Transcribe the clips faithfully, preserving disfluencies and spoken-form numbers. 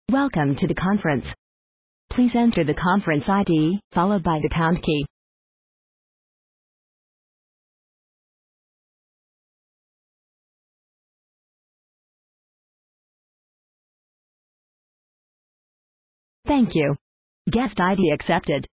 Welcome to the conference. Please enter the conference I D, followed by the pound key. Thank you. Guest I D accepted.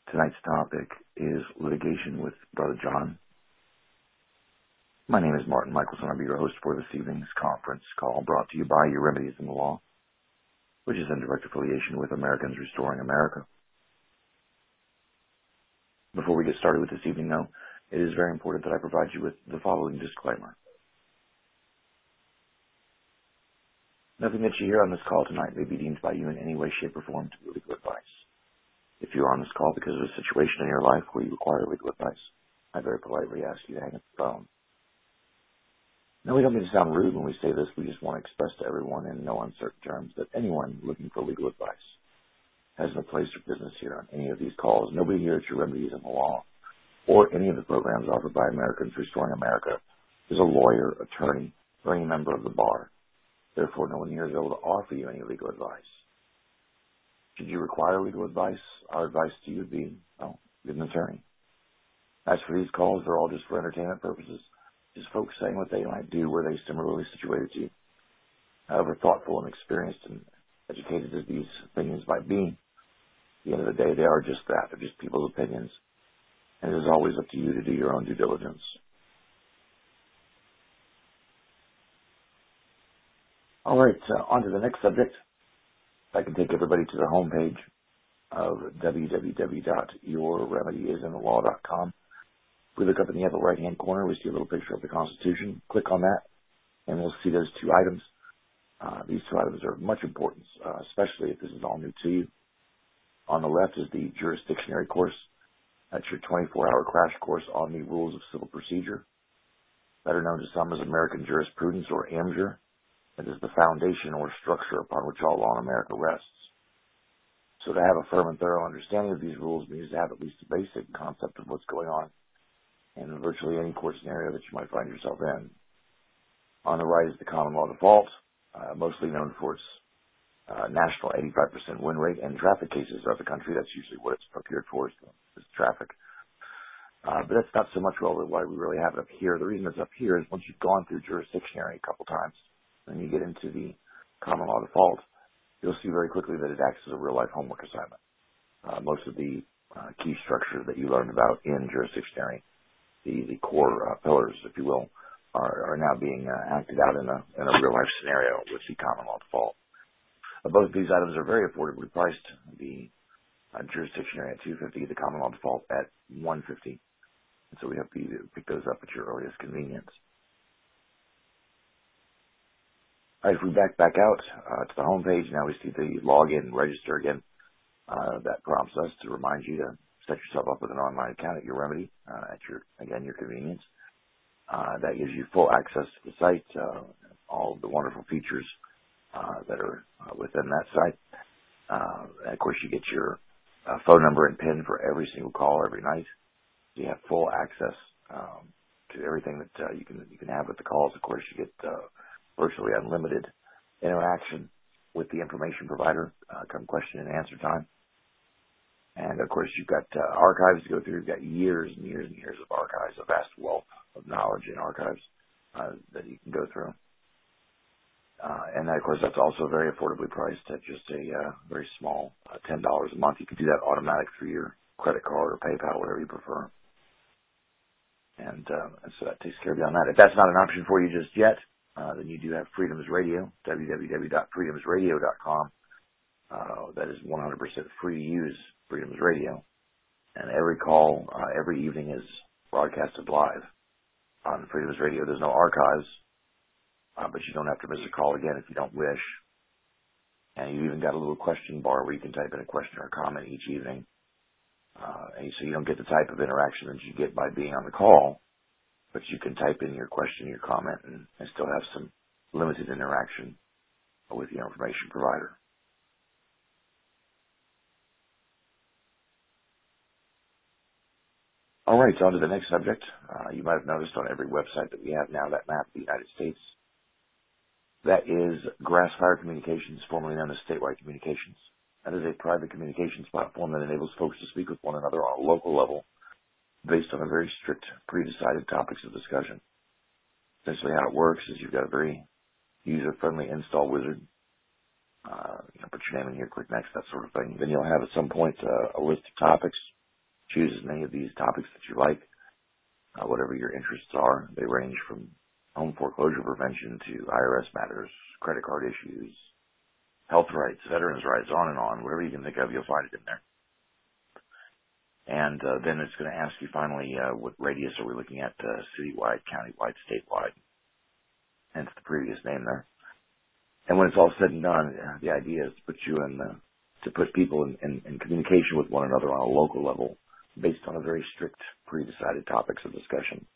Tonight's topic is litigation with Brother John. My name is Martin Michelson. I'll be your host for this evening's conference call, brought to you by Your Remedies in the Law, which is in direct affiliation with Americans Restoring America. Before we get started with this evening, though, it is very important that I provide you with the following disclaimer. Nothing that you hear on this call tonight may be deemed by you in any way, shape, or form to be legal advice. If you are on this call because of a situation in your life where you require legal advice, I very politely ask you to hang up the phone. Now, we don't mean to sound rude when we say this. We just want to express to everyone in no uncertain terms that anyone looking for legal advice has no place or business here on any of these calls. Nobody here at Your Remedies in the Law or any of the programs offered by Americans Restoring America is a lawyer, attorney, or any member of the bar. Therefore, no one here is able to offer you any legal advice. Should you require legal advice, our advice to you would be, well, get an attorney. As for these calls, they're all just for entertainment purposes. Just folks saying what they might do were they similarly situated to you. However thoughtful and experienced and educated as these opinions might be, at the end of the day, they are just that. They're just people's opinions. And it is always up to you to do your own due diligence. All right, uh, on to the next subject. I can take everybody to the homepage of w w w dot your remedy is in the law dot com. If we look up in the upper right-hand corner, we see a little picture of the Constitution. Click on that, and we'll see those two items. Uh, these two items are of much importance, uh, especially if this is all new to you. On the left is the jurisdictionary course. That's your twenty-four hour crash course on the rules of civil procedure, better known to some as American jurisprudence, or A M J R. It is the foundation or structure upon which all law in America rests. So to have a firm and thorough understanding of these rules means to have at least a basic concept of what's going on in virtually any court scenario that you might find yourself in. On the right is the common law default, uh, mostly known for its uh, national eighty-five percent win rate and traffic cases throughout the country. That's usually what it's procured for, is, is traffic. Uh, but that's not so much well why we really have it up here. The reason it's up here is once you've gone through jurisdictionary a couple times, and you get into the common law default, you'll see very quickly that it acts as a real-life homework assignment. Uh, most of the uh, key structure that you learned about in jurisdictionary, the, the core uh, pillars, if you will, are, are now being uh, acted out in a, in a real-life scenario with the common law default. Uh, both of these items are very affordably priced. The uh, jurisdictionary at two hundred fifty dollars, the common law default at one hundred fifty dollars. And so we hope you to pick those up at your earliest convenience. All right, if we back back out uh, to the home page, now we see the login and register again. Uh, that prompts us to remind you to set yourself up with an online account at Your Remedy, uh, at your, again, your convenience. Uh, that gives you full access to the site, uh, all of the wonderful features uh, that are uh, within that site. Uh, and of course, you get your uh, phone number and PIN for every single call every night. You have full access um, to everything that uh, you can you can have with the calls. Of course, you get uh, virtually unlimited interaction with the information provider, uh, come question and answer time. And of course, you've got uh, archives to go through. You've got years and years and years of archives, a vast wealth of knowledge in archives uh, that you can go through. Uh, and that, of course, that's also very affordably priced at just a uh, very small uh, ten dollars a month. You can do that automatic through your credit card or PayPal, whatever you prefer. And, uh, and so that takes care of you on that. If that's not an option for you just yet, uh, then you do have Freedoms Radio, w w w dot freedoms radio dot com. Uh, that is one hundred percent free to use, Freedoms Radio. And every call, uh, every evening is broadcasted live on Freedoms Radio. There's no archives, uh, but you don't have to miss a call again if you don't wish. And you even got a little question bar where you can type in a question or a comment each evening. Uh, and so you don't get the type of interaction that you get by being on the call, but you can type in your question, your comment, and, and still have some limited interaction with the information provider. All right, so on to the next subject. Uh, you might have noticed on every website that we have now that map of the United States. That is Grassfire Communications, formerly known as Statewide Communications. That is a private communications platform that enables folks to speak with one another on a local level based on a very strict, pre-decided topics of discussion. Essentially how it works is you've got a very user-friendly install wizard. Uh, you know, put your name in here, click next, that sort of thing. Then you'll have at some point uh, a list of topics topics that you like, uh, whatever your interests are. They range from home foreclosure prevention to I R S matters, credit card issues, health rights, veterans rights, on and on. Whatever you can think of, you'll find it in there. And uh, then it's going to ask you finally, uh, what radius are we looking at, uh, citywide, countywide, statewide, hence the previous name there. And when it's all said and done, uh, the idea is to put you in, the, to put people in, in, in communication with one another on a local level based on a very strict, pre-decided topics of discussion.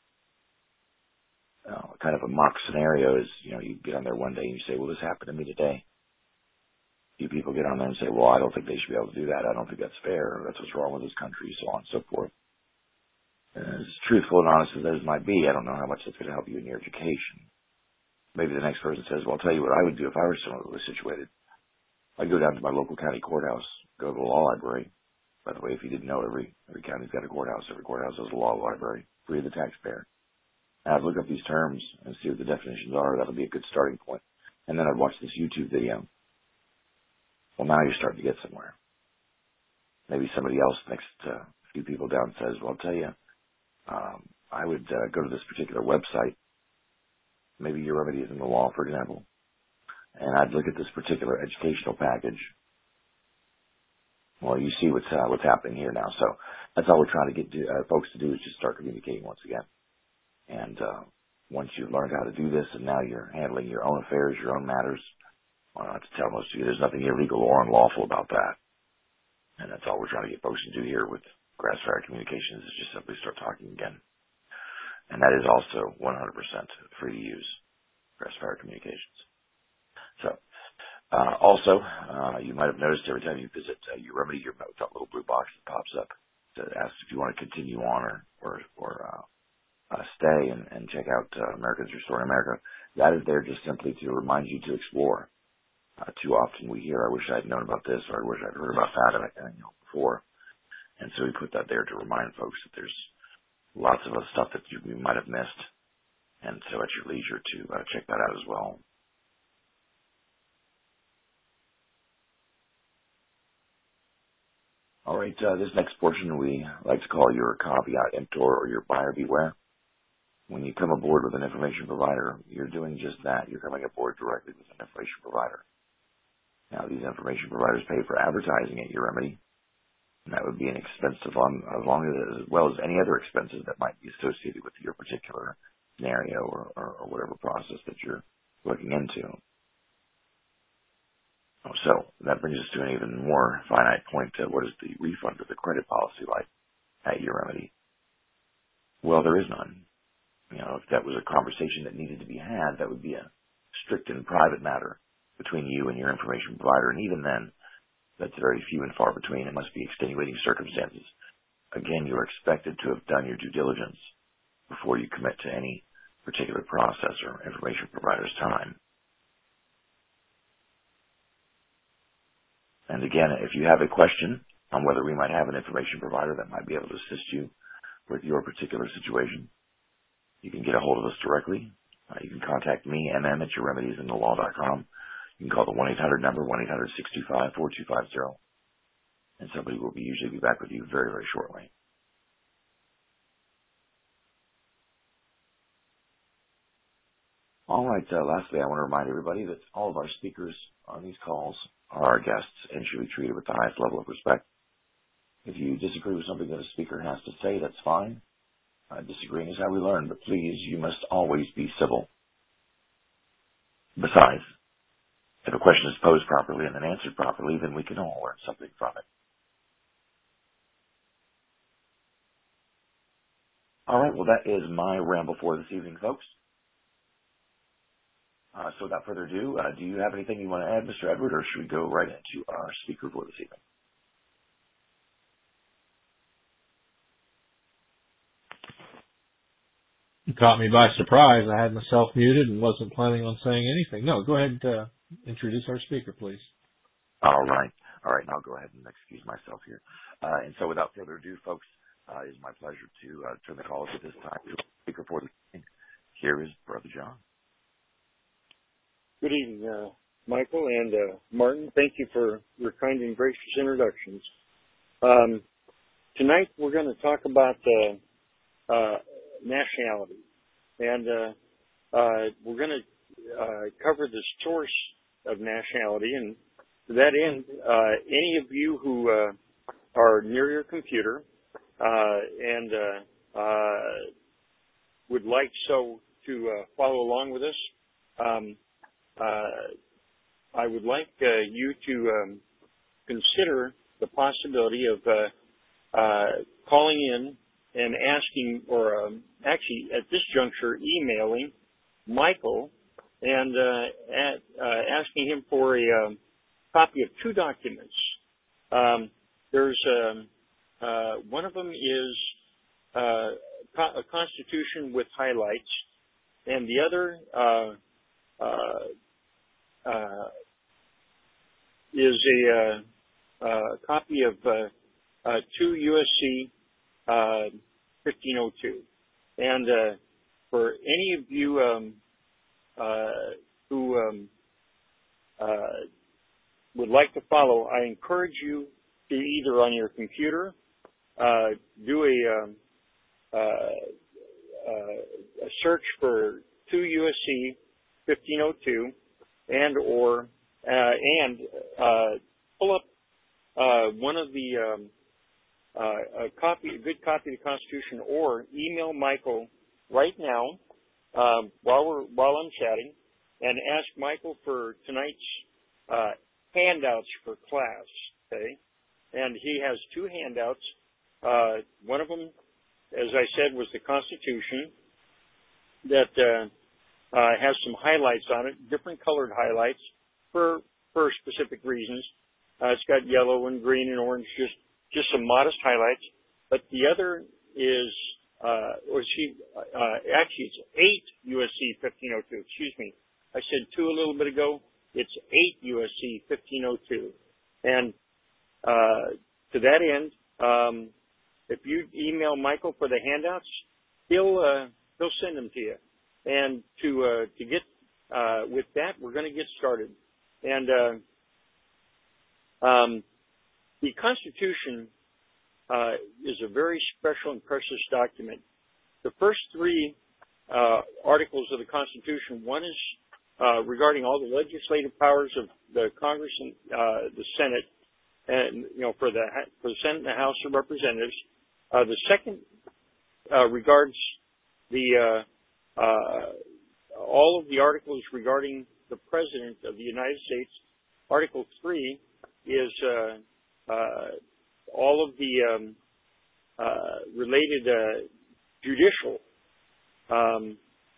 Uh, kind of a mock scenario is, you know, you get on there one day and you say, well, this happened to me today. You people get on there and say, well, I don't think they should be able to do that. I don't think that's fair. That's what's wrong with this country, so on and so forth. And as truthful and honest as those might be, I don't know how much that's going to help you in your education. Maybe the next person says, well, I'll tell you what I would do if I were similarly situated. I'd go down to my local county courthouse, go to the law library. By the way, if you didn't know, every every county's got a courthouse. Every courthouse has a law library, free to the taxpayer. And I'd look up these terms and see what the definitions are. That'll be a good starting point. And then I'd watch this YouTube video. Well, now you're starting to get somewhere. Maybe somebody else next uh, few people down says, well, I'll tell you, um, I would uh, go to this particular website. Maybe your remedy is in the law, for example. And I'd look at this particular educational package. Well, you see what's uh, what's happening here now. So that's all we're trying to get to, uh, folks to do is just start communicating once again. And uh, once you've learned how to do this and now you're handling your own affairs, your own matters, I don't have to tell most of you there's nothing illegal or unlawful about that. And that's all we're trying to get folks to do here with Grassfire Communications is just simply start talking again. And that is also one hundred percent free to use, Grassfire Communications. So, uh, also, uh, you might have noticed every time you visit uh, your remedy, you've got a little blue box that pops up to ask if you want to continue on or, or, or uh, uh, stay and, and check out uh, Americans Restoring America. That is there just simply to remind you to explore. Uh, too often we hear, I wish I'd known about this, or I wish I'd heard about that uh, you know, before. And so we put that there to remind folks that there's lots of other stuff that you, you might have missed. And so at your leisure to uh, check that out as well. All right, uh, this next portion we like to call your caveat emptor or your buyer beware. When you come aboard with an information provider, you're doing just that. You're coming aboard directly with an information provider. Now, these information providers pay for advertising at your remedy, and that would be an expense as long, as long as, as well as any other expenses that might be associated with your particular scenario or, or, or whatever process that you're looking into. So that brings us to an even more finite point. To what is the refund of the credit policy like at your remedy? Well, there is none. You know, if that was a conversation that needed to be had, that would be a strict and private matter between you and your information provider, and even then, that's very few and far between. It must be extenuating circumstances. Again, you're expected to have done your due diligence before you commit to any particular process or information provider's time. And again, if you have a question on whether we might have an information provider that might be able to assist you with your particular situation, you can get a hold of us directly. Uh, you can contact me, M M, at your remedies in the law dot com. You can call the one eight hundred number, one eight hundred, six two five, four two five zero, and somebody will be usually be back with you very, very shortly. All right, uh, lastly, I want to remind everybody that all of our speakers on these calls are our guests and should be treated with the highest level of respect. If you disagree with something that a speaker has to say, that's fine. Uh, disagreeing is how we learn, but please, you must always be civil. Besides, if a question is posed properly and then answered properly, then we can all learn something from it. All right, well, that is my ramble for this evening, folks. Uh, so without further ado, uh, do you have anything you want to add, Mister Edward, or should we go right into our speaker for this evening? You caught me by surprise. I had myself muted and wasn't planning on saying anything. No, go ahead and uh, introduce our speaker, please. All right. All right, and I'll go ahead and excuse myself here. Uh, and so without further ado, folks, uh, it is my pleasure to uh, turn the call at this time to our speaker for the evening. Here is Brother John. Good evening, uh, Michael and uh, Martin. Thank you for your kind and gracious introductions. Um, tonight we're going to talk about uh, uh, nationality, and uh, uh, we're going to uh, cover the source of nationality. And to that end, uh, any of you who uh, are near your computer uh, and uh, uh, would like so to uh, follow along with us, um, uh, I would like uh, you to um, consider the possibility of uh, uh, calling in and asking, or um, actually at this juncture, emailing Michael and uh, at, uh, asking him for a um, copy of two documents. Um, there's um, uh, one of them is uh, a constitution with highlights, and the other uh, uh, uh, is a uh, uh, copy of uh, uh, two U S C uh, fifteen oh two. And uh, for any of you um, uh, who um, uh, would like to follow, I encourage you to either on your computer uh, do a, um, uh, uh, a search for two U S C fifteen oh two and or uh, and uh, pull up uh, one of the um, uh, a copy, a good copy of the Constitution, or email Michael right now um, while we're while I'm chatting, and ask Michael for tonight's uh, handouts for class. Okay, and he has two handouts. Uh, one of them, as I said, was the Constitution that uh, uh, has some highlights on it, different colored highlights for for specific reasons. Uh, it's got yellow and green and orange, just just some modest highlights. But the other is, uh, or she, uh, actually it's eight U S C fifteen oh two. Excuse me, I said two a little bit ago. It's eight U S C fifteen oh two. And uh, to that end, um, if you email Michael for the handouts, he'll uh, he'll send them to you. And to uh, to get uh, with that, we're going to get started. And uh, um, the Constitution uh, is a very special and precious document. The first three uh, articles of the Constitution, one is uh, regarding all the legislative powers of the Congress and uh, the Senate, and you know for the for the Senate and the House of Representatives. Uh, the second uh, regards the uh, uh, all of the articles regarding the President of the United States. Article three is uh, uh, all of the um, uh, related uh, judicial um,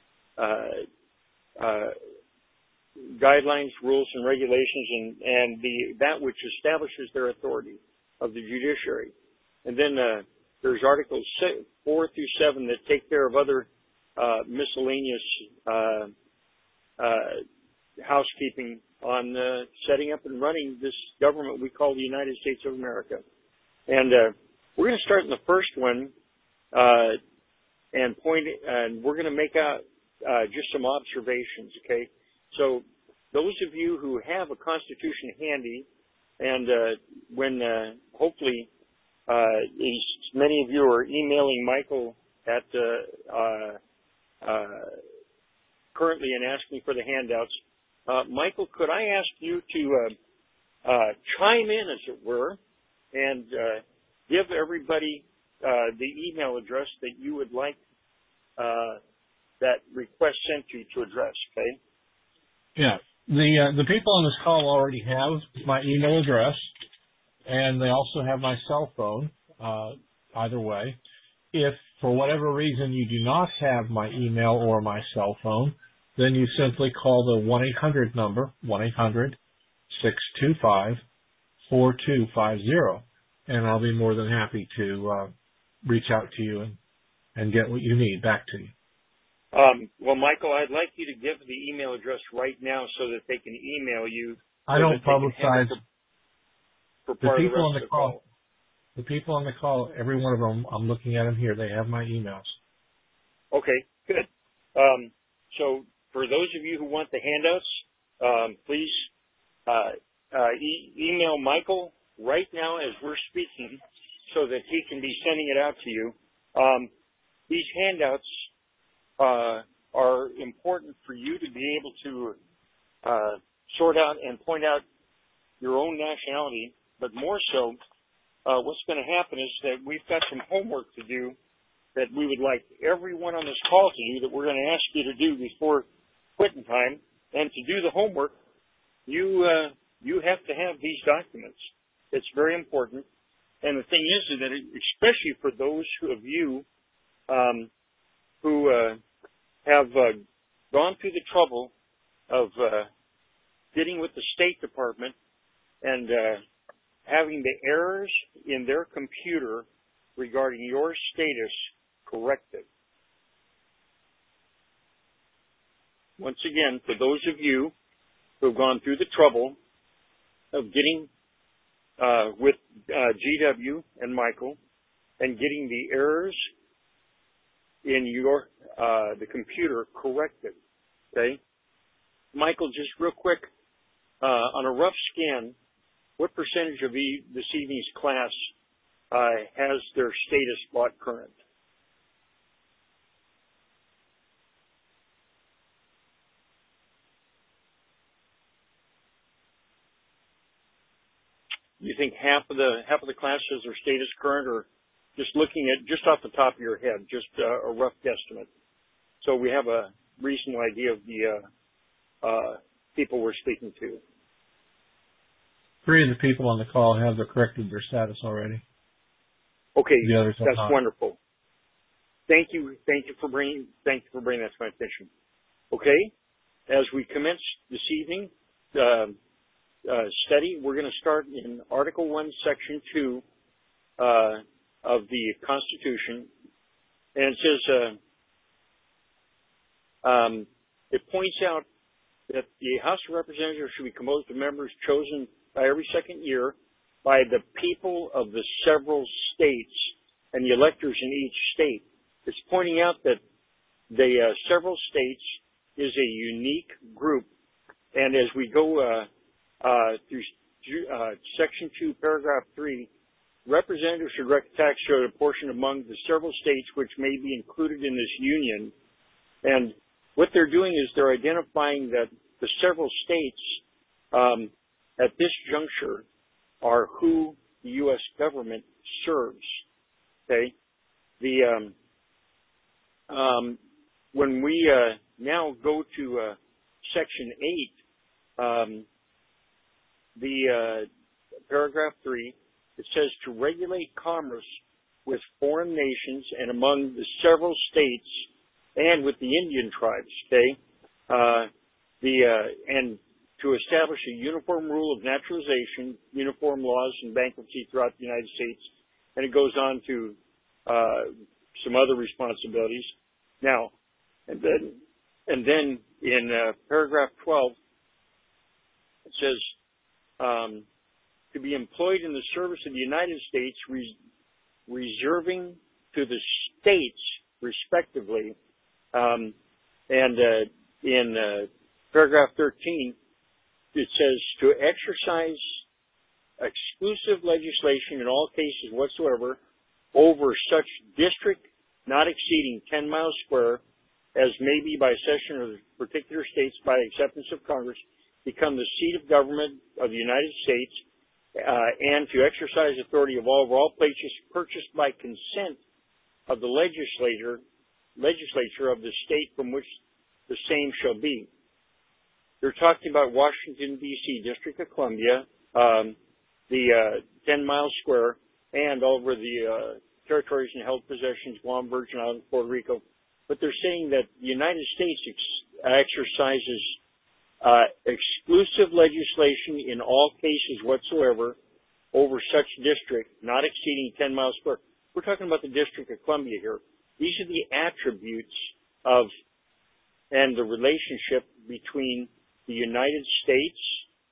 uh, uh, guidelines, rules, and regulations, and, and the that which establishes their authority of the judiciary. And then uh, there's Articles four through seven that take care of other uh, miscellaneous uh, uh, housekeeping on uh, setting up and running this government we call the United States of America. And uh, we're going to start in the first one uh, and point, and we're going to make out uh, just some observations. Okay, so those of you who have a Constitution handy, and uh, when uh, hopefully uh, as many of you are emailing Michael at uh, uh, uh, currently and asking for the handouts. Uh, Michael, could I ask you to uh, uh, chime in, as it were, and uh, give everybody uh, the email address that you would like uh, that request sent to to address, okay? Yeah. The uh, the people on this call already have my email address, and they also have my cell phone, uh, either way. If, for whatever reason, you do not have my email or my cell phone, then you simply call the one eight hundred number, one eight hundred, six two five, four two five zero, and I'll be more than happy to uh, reach out to you and, and get what you need back to you. Um, well, Michael, I'd like you to give the email address right now so that they can email you. I don't publicize for, for the part people the on the the call. call. The people on the call, every one of them, I'm looking at them here. They have my emails. Okay, good. Um, so for those of you who want the handouts, um, please uh, uh, e- email Michael right now as we're speaking so that he can be sending it out to you. Um, these handouts uh, are important for you to be able to uh, sort out and point out your own nationality, but more so, uh, what's going to happen is that we've got some homework to do that we would like everyone on this call to do, that we're going to ask you to do before quitting time. And to do the homework, you uh, you have to have these documents. It's very important. And the thing is that, it, especially for those who, of you um, who uh, have uh, gone through the trouble of uh, getting with the State Department and uh, having the errors in their computer regarding your status corrected. Once again, for those of you who have gone through the trouble of getting uh, with uh, G W and Michael and getting the errors in your uh, the computer corrected, okay? Michael, just real quick, uh, on a rough scan, what percentage of e- this evening's class uh, has their status brought current? You think half of the half of the class has their status current, or just looking at just off the top of your head, just uh, a rough guesstimate, so we have a reasonable idea of the uh, uh, people we're speaking to? Three of the people on the call have corrected their status already. Okay, the others have that's not. wonderful. Thank you, thank you for bringing thank you for bringing that to my attention. Okay, as we commence this evening. Uh, Uh, study, we're going to start in Article one, Section two uh, of the Constitution, and it says, uh, um, it points out that the House of Representatives should be composed of members chosen by every second year by the people of the several states and the electors in each state. It's pointing out that the uh, several states is a unique group, and as we go uh, Uh, through uh, Section two, Paragraph three, representatives should direct tax should apportion among the several states which may be included in this union. And what they're doing is they're identifying that the several states um, at this juncture are who the U S government serves. Okay, the um, um, when we uh, now go to uh, Section eight. Um, The uh, paragraph three, it says to regulate commerce with foreign nations and among the several states and with the Indian tribes. Okay, uh, the uh, and to establish a uniform rule of naturalization, uniform laws, and bankruptcy throughout the United States. And it goes on to uh, some other responsibilities. Now, and then and then in uh, paragraph twelve, it says. Um, to be employed in the service of the United States, res- reserving to the states, respectively. Um, and uh, in uh, paragraph thirteen, it says to exercise exclusive legislation in all cases whatsoever over such district not exceeding ten miles square as may be by cession of the particular states by acceptance of Congress, become the seat of government of the United States, uh, and to exercise authority of all of all places purchased by consent of the legislature, legislature of the state from which the same shall be. They're talking about Washington, D C, District of Columbia, um, the uh, ten mile square, and all over the uh, territories and held possessions, Guam, Virgin Islands, Puerto Rico. But they're saying that the United States ex- exercises Uh, exclusive legislation in all cases whatsoever over such district not exceeding ten miles square. We're talking about the District of Columbia here. These are the attributes of and the relationship between the United States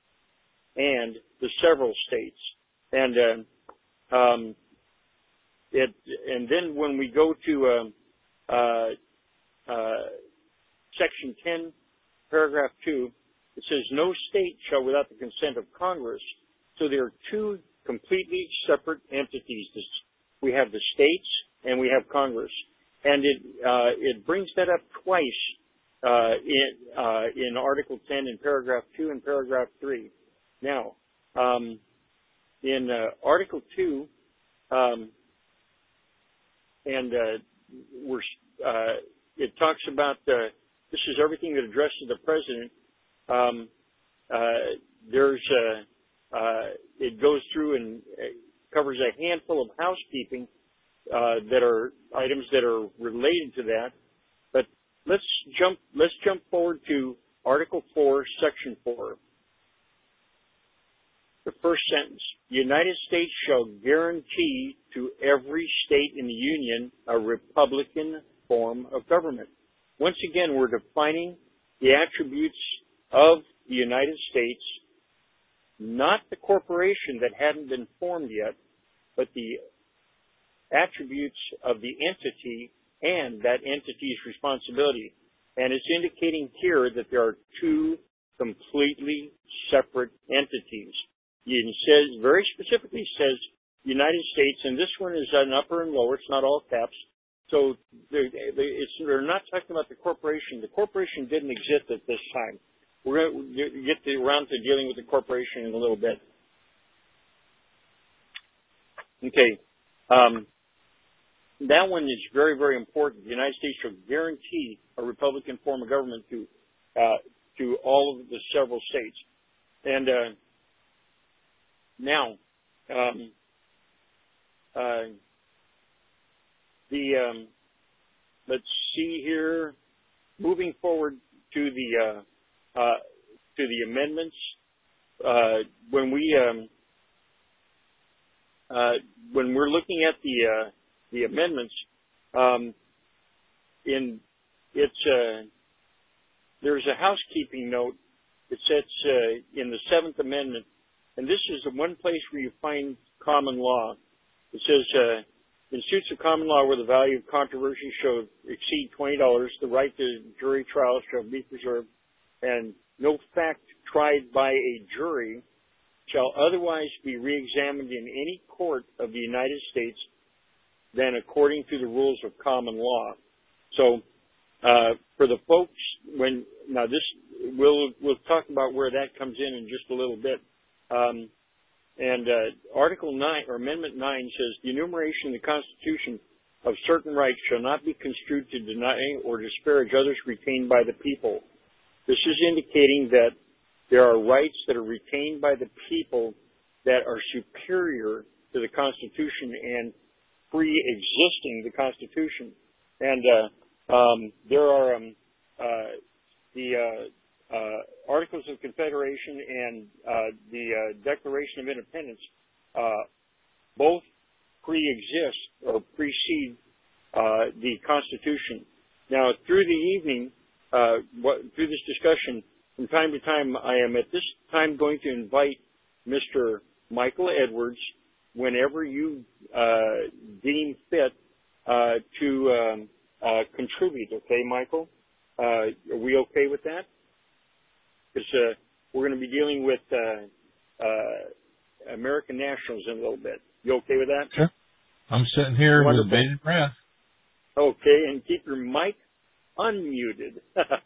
and the several states. And uh, um, it, and then when we go to um, uh, uh, Section ten, Paragraph two, it says, no state shall, without the consent of Congress, so there are two completely separate entities. The we have the states, and we have Congress. And it uh, it brings that up twice uh, in uh, in Article ten in paragraph two and paragraph three. Now, um, in uh, Article two, um, and uh, we're uh, it talks about uh, this is everything that addresses the president. Um, uh, there's uh, uh, it goes through and covers a handful of housekeeping uh, that are items that are related to that. But let's jump let's jump forward to Article four, Section four. The first sentence: the United States shall guarantee to every state in the Union a Republican form of government. Once again, we're defining the attributes of the United States, not the corporation that hadn't been formed yet, but the attributes of the entity and that entity's responsibility. And it's indicating here that there are two completely separate entities. It says, very specifically says United States, and this one is an upper and lower, it's not all caps. So they're, it's, they're not talking about the corporation. The corporation didn't exist at this time. We're going to get to, around to dealing with the corporation in a little bit. Okay. Um, that one is very, very important. The United States shall guarantee a Republican form of government to uh, to all of the several states. And uh, now, um, uh, the um, let's see here. Moving forward to the uh, uh, to the amendments, uh, when we um, uh, when we're looking at the uh, the amendments, um, in it's uh, there's a housekeeping note. It says uh, in the Seventh Amendment, and this is the one place where you find common law. It says, uh, in suits of common law where the value of controversy shall exceed twenty dollars, the right to jury trial shall be preserved, and no fact tried by a jury shall otherwise be reexamined in any court of the United States than according to the rules of common law. So, uh, for the folks, when, now this, we'll, we'll talk about where that comes in in just a little bit. Um, and, uh, Article nine, or Amendment nine says, the enumeration in the Constitution of certain rights shall not be construed to deny or disparage others retained by the people. This is indicating that there are rights that are retained by the people that are superior to the Constitution and pre-existing the Constitution. And uh, um, there are um, uh, the uh, uh, Articles of Confederation and uh, the uh, Declaration of Independence uh, both pre-exist or precede uh, the Constitution. Now, through the evening, uh, what, through this discussion, from time to time, I am at this time going to invite Mister Michael Edwards, whenever you uh, deem fit, uh, to um, uh, contribute. Okay, Michael? Uh, are we okay with that? Because uh, we're going to be dealing with uh, uh, American nationals in a little bit. You okay with that? Sure. I'm sitting here Wonderful. with bated breath. Okay, and keep your mic unmuted.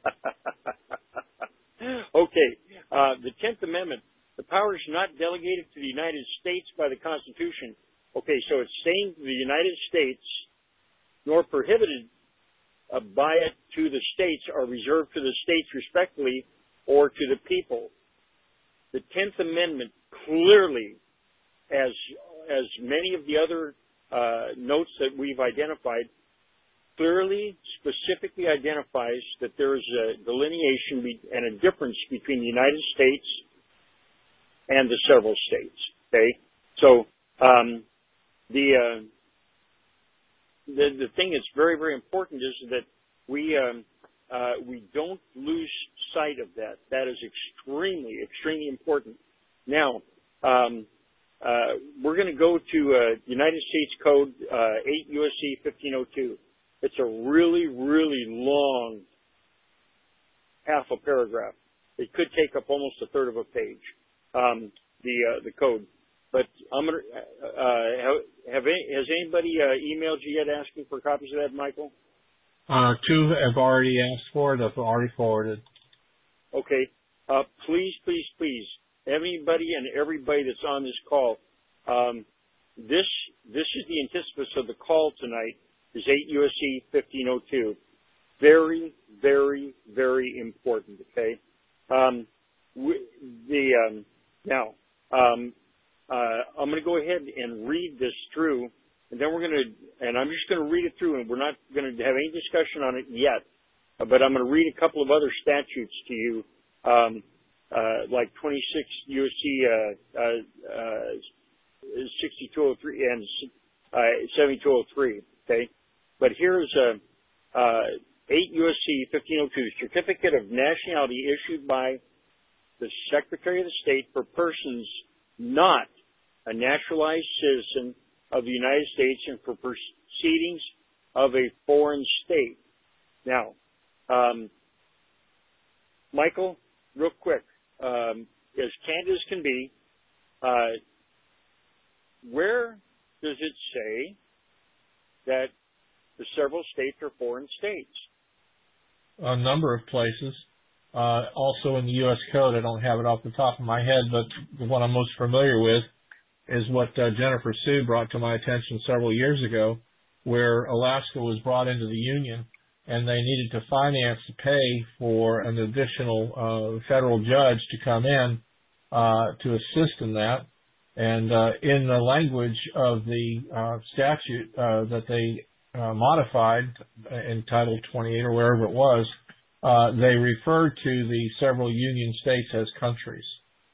Okay, uh, the tenth Amendment. The power is not delegated to the United States by the Constitution. Okay, so it's saying the United States, nor prohibited uh, by it to the states, are reserved to the states respectively or to the people. The tenth Amendment clearly, as as many of the other uh, notes that we've identified, clearly, specifically identifies that there is a delineation be- and a difference between the United States and the several states. Okay, so um, the, uh, the the thing that's very very important is that we um, uh, we don't lose sight of that. That is extremely extremely important. Now um, uh, we're going to go to uh, United States Code uh, eight U S C fifteen oh two. It's a really really long half a paragraph. It could take up almost a third of a page. Um, the uh, the code. but I'm gonna. Uh, have, have any, has anybody uh, emailed you yet asking for copies of that, Michael? Uh, two have already asked for it. I've already forwarded. Okay. Uh, please, please, please, everybody and everybody that's on this call, um, this this is the anticipus of the call tonight. Is eight U S C fifteen oh two. Very, very, very important. Okay. Um, we, the um, now um, uh, I'm going to go ahead and read this through, and then we're going to, and I'm just going to read it through, and we're not going to have any discussion on it yet. Uh, but I'm going to read a couple of other statutes to you, um, uh, like twenty-six U S C uh, uh, uh, sixty-two oh three and uh, seventy-two oh three. Okay, but here's a uh, eight U S C fifteen oh two, Certificate of Nationality issued by the Secretary of the State for persons not a naturalized citizen of the United States and for proceedings of a foreign state. Now, um, Michael, real quick, um, as candid as can be, uh, where does it say that the several states are foreign states? A number of places. Uh, also in the U S Code, I don't have it off the top of my head, but the one I'm most familiar with is what uh, Jennifer Sue brought to my attention several years ago, where Alaska was brought into the Union and they needed to finance to pay for an additional uh, federal judge to come in uh, to assist in that. And uh, in the language of the uh, statute uh, that they uh, modified in Title twenty-eight or wherever it was, uh, they referred to the several Union states as countries.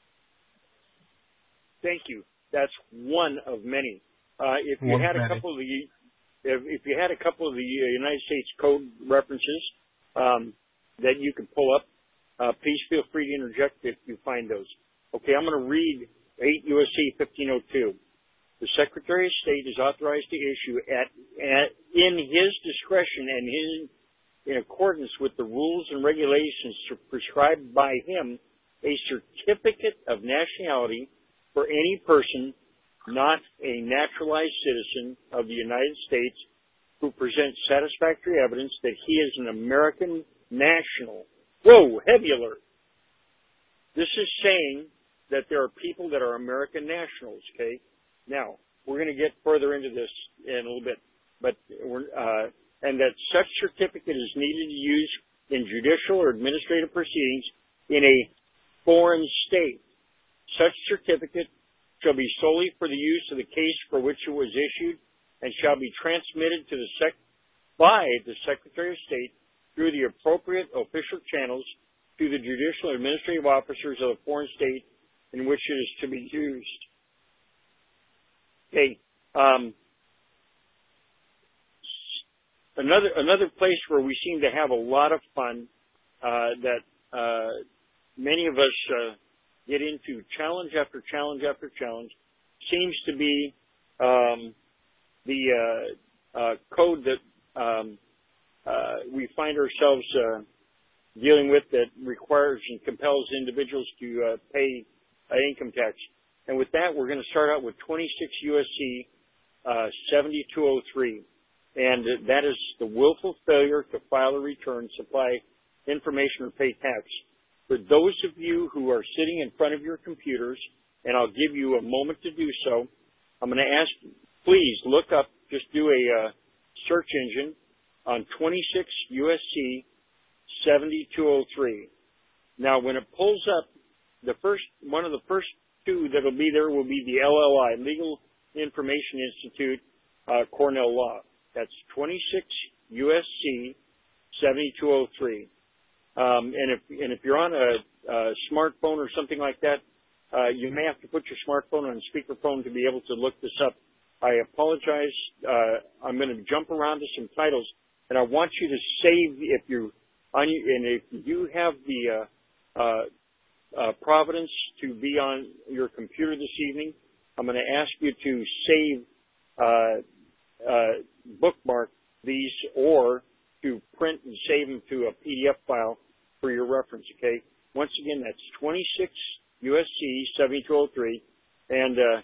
Thank you. That's one of many. Uh, if you one had a many. couple of the if, if you had a couple of the United States Code references um, that you could pull up, uh, please feel free to interject if you find those. Okay, I'm going to read eight U S C fifteen oh two. The Secretary of State is authorized to issue at, at in his discretion and in, in accordance with the rules and regulations prescribed by him a certificate of nationality for any person not a naturalized citizen of the United States who presents satisfactory evidence that he is an American national. Whoa, heavy alert. This is saying that there are people that are American nationals, okay? Now, we're going to get further into this in a little bit, but we're, uh, and that such certificate is needed to use in judicial or administrative proceedings in a foreign state. Such certificate shall be solely for the use of the case for which it was issued and shall be transmitted to the sec by the Secretary of State through the appropriate official channels to the judicial and administrative officers of the foreign state in which it is to be used. Okay. Um, another another place where we seem to have a lot of fun uh, that uh, many of us uh, get into challenge after challenge after challenge seems to be um, the uh, uh, code that um, uh, we find ourselves uh, dealing with that requires and compels individuals to uh, pay uh, income tax. And with that, we're going to start out with twenty-six U S C uh, seventy-two oh three, and that is the willful failure to file a return, supply information, or pay tax. For those of you who are sitting in front of your computers, and I'll give you a moment to do so, I'm going to ask, please look up, just do a uh, search engine on twenty-six U S C seventy-two oh three. Now, when it pulls up, the first one of the first two that will be there will be the L L I, Legal Information Institute, uh, Cornell Law. That's twenty-six U S C seventy-two oh three. Um, and if and if you're on a, a smartphone or something like that, uh, you may have to put your smartphone on speakerphone to be able to look this up. I apologize. Uh, I'm going to jump around to some titles, and I want you to save if you on and if you have the uh, uh, uh, providence to be on your computer this evening, I'm going to ask you to save uh, uh, bookmark these or to print and save them to a P D F file for your reference, okay? Once again, that's twenty-six U S C seventy-two oh three. And uh,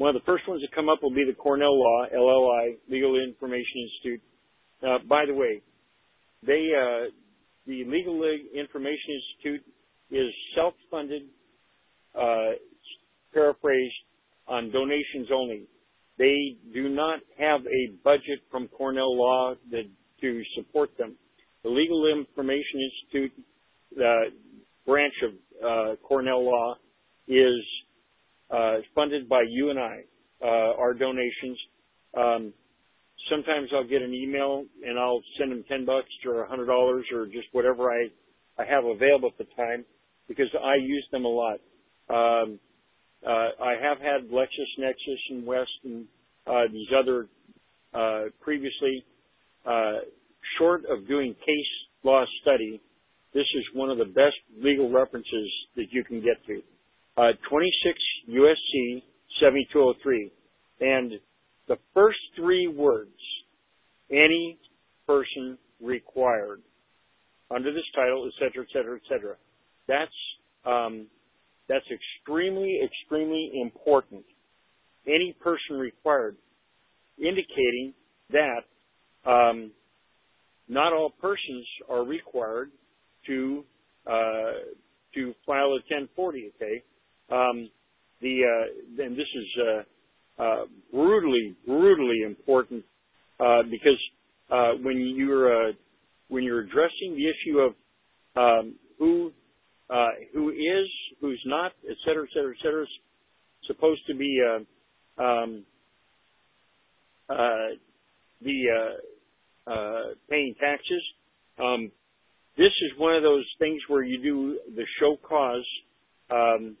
one of the first ones that come up will be the Cornell Law, L L I, Legal Information Institute. Uh, by the way, they, uh, the Legal Information Institute is self-funded, uh, paraphrased, on donations only. They do not have a budget from Cornell Law that, to support them. The Legal Information Institute uh, branch of uh, Cornell Law is uh, funded by you and I, uh, our donations. Um, sometimes I'll get an email and I'll send them ten bucks or a hundred dollars or just whatever I, I have available at the time because I use them a lot. Um, uh, I have had LexisNexis and West and uh, these other uh, previously. Uh, short of doing case law study, this is one of the best legal references that you can get to. Uh, twenty-six U S C seventy-two oh three. And the first three words, any person required, under this title, et cetera, et cetera, et cetera. That's, um, that's extremely, extremely important. Any person required, indicating that um, not all persons are required to uh, to file a ten forty. Okay, um, the uh, and this is uh, uh, brutally, brutally important uh, because uh, when you're uh, when you're addressing the issue of um, who uh, who is, who's not, et cetera, et cetera, et cetera, supposed to be uh, um, uh, the uh, uh, paying taxes. Um, this is one of those things where you do the show cause um,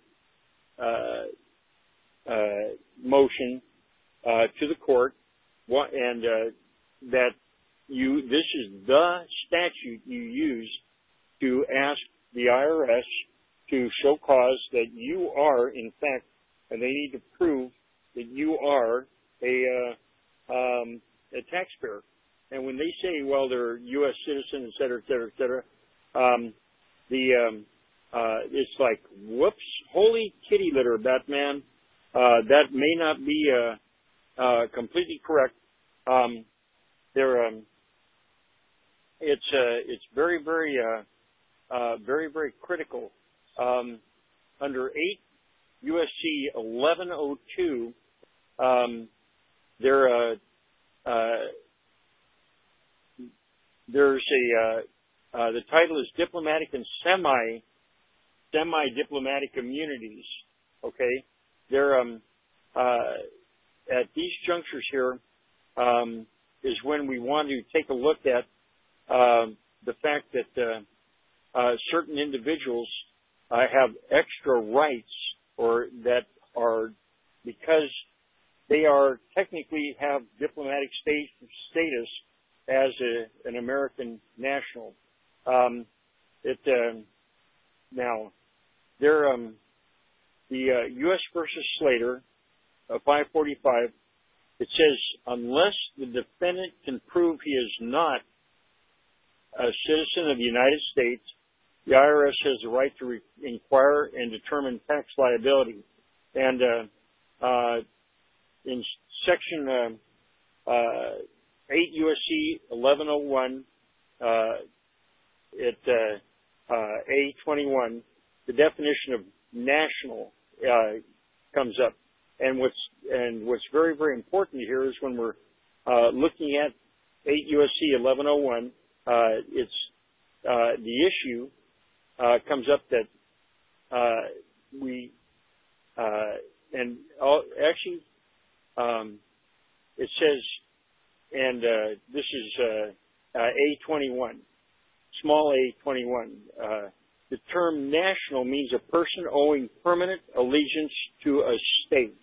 uh, uh, motion uh, to the court, and uh, that you this is the statute you use to ask the I R S to show cause that you are, in fact, and they need to prove that you are a uh, um, a taxpayer. And when they say, well, they're U S citizen, et cetera, et cetera, et cetera, um, the um, uh, it's like, whoops, holy kitty litter, Batman. Uh, that may not be uh, uh, completely correct. Um, they're um, it's uh, it's very, very, uh, uh, very, very critical. Um, under eight U S C eleven oh two, um, there uh, uh, there's a uh, uh, the title is diplomatic and semi semi diplomatic immunities. Okay, they're um, uh, at these junctures here um, is when we want to take a look at um, the fact that uh, uh, certain individuals uh, have extra rights, or that are because they are technically have diplomatic state, status as a, an American national. Um, it uh, now they're um, the uh, U S versus Slater, uh, five forty-five. It says unless the defendant can prove he is not a citizen of the United States, the I R S has the right to re- inquire and determine tax liability. And uh, uh, in section uh, uh, eight U S C eleven oh one, uh, at uh, uh, A twenty-one, the definition of national uh, comes up. And what's and what's very, very important here is when we're uh, looking at eight U S C eleven oh one, uh, it's uh, the issue uh, comes up that uh, we uh, and all, actually um, it says, and uh, this is uh, uh, A twenty-one, small A twenty-one. Uh, the term national means a person owing permanent allegiance to a state.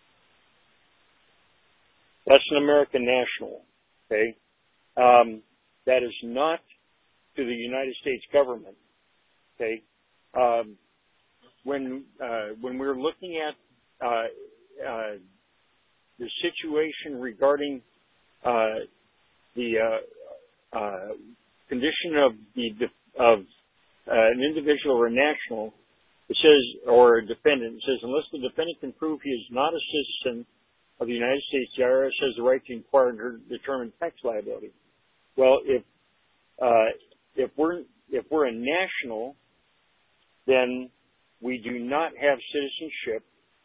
That's an American national, okay? Um, that is not to the United States government, okay? Um, when uh, when we're looking at uh, uh, the situation regarding uh, the uh, uh, condition of the of uh, an individual or a national, It says, or a defendant, it says, unless the defendant can prove he is not a citizen of the United States, the I R S has the right to inquire and determine tax liability. Well, if uh, if we're if we're a national, then we do not have citizenship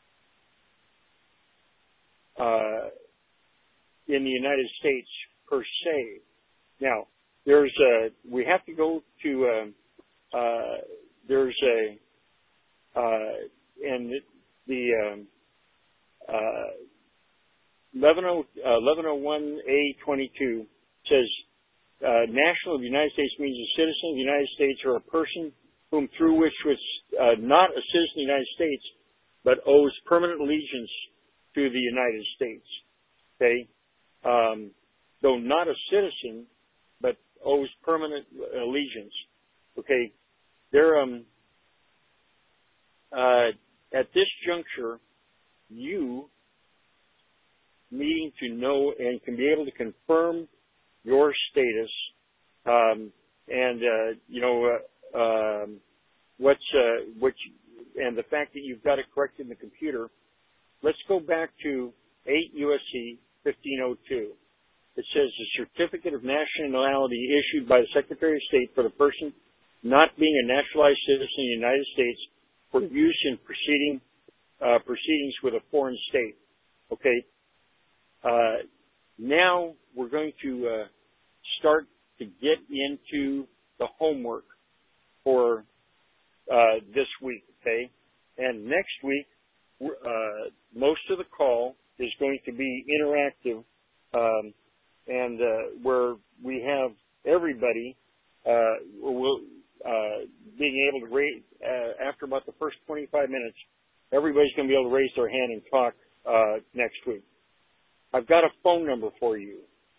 uh, in the United States per se. Now, there's a we have to go to uh, uh, there's a uh, and the um, uh, eleven oh one A twenty-two says uh, national of the United States means a citizen of the United States or a person whom through which was uh, not a citizen of the United States but owes permanent allegiance to the United States. Okay, um, though not a citizen but owes permanent allegiance. Okay, there um uh, at this juncture, you needing to know and can be able to confirm your status, um, and uh, you know uh, um, what's uh, what, you, and the fact that you've got it correct in the computer. Let's go back to eight U S C fifteen oh two. It says the certificate of nationality issued by the Secretary of State for the person not being a naturalized citizen of the United States for use in proceeding uh, proceedings with a foreign state. Okay. Uh, now we're going to uh, start to get into the homework for uh, this week, okay? And next week, uh, most of the call is going to be interactive, um, and uh, where we have everybody uh, will, uh, being able to raise, uh, after about the first twenty-five minutes, everybody's going to be able to raise their hand and talk uh, next week. I've got a phone number for you.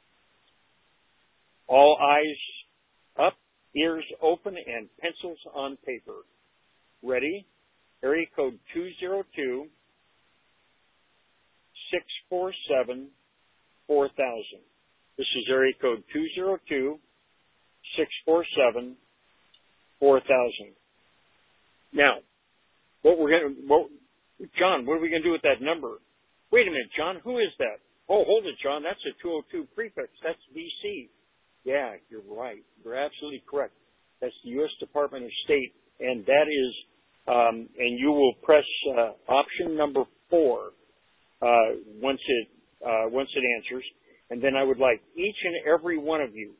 All eyes up, ears open, and pencils on paper. Ready? Area code two zero two, six four seven, four thousand. This is area code two zero two, six four seven, four thousand. Now, what we're going to, what, John, what are we going to do with that number? Wait a minute, John, who is that? Oh, hold it, John. That's a two oh two prefix. That's D C. Yeah, you're right. You're absolutely correct. That's the U S Department of State, and that is, um, and you will press uh, option number four uh, once it uh, once it answers, and then I would like each and every one of you.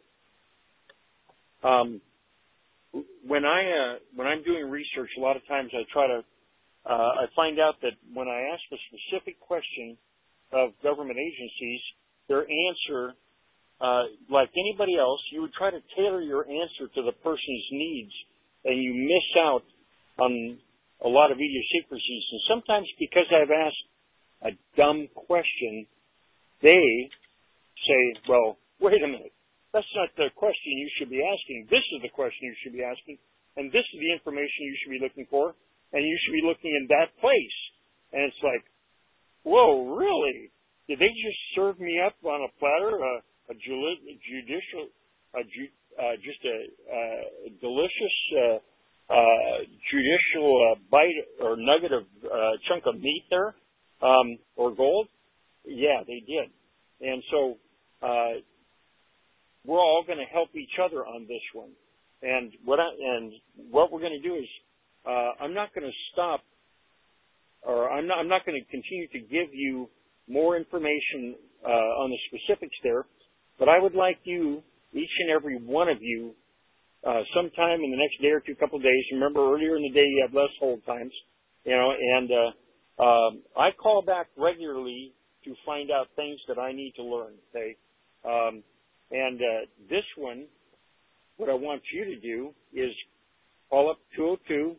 Um, when I uh, when I'm doing research, a lot of times I try to uh, I find out that when I ask a specific question of government agencies, their answer, uh, like anybody else, you would try to tailor your answer to the person's needs, and you miss out on a lot of idiosyncrasies. And sometimes because I've asked a dumb question, they say, well, wait a minute, that's not the question you should be asking. This is the question you should be asking, and this is the information you should be looking for, and you should be looking in that place. And it's like, whoa, really? Did they just serve me up on a platter, uh, a judicial, a ju, uh, just a, uh, delicious uh, uh, judicial uh, bite or nugget of uh, chunk of meat there, um, or gold? Yeah, they did. And so uh, we're all going to help each other on this one. And what I, and what we're going to do is uh, I'm not going to stop. Or I'm not, I'm not going to continue to give you more information uh, on the specifics there, but I would like you, each and every one of you, uh, sometime in the next day or two, couple of days. Remember, earlier in the day you have less hold times, you know, and uh, um, I call back regularly to find out things that I need to learn. Okay, um, and uh, this one, what I want you to do is call up two oh two,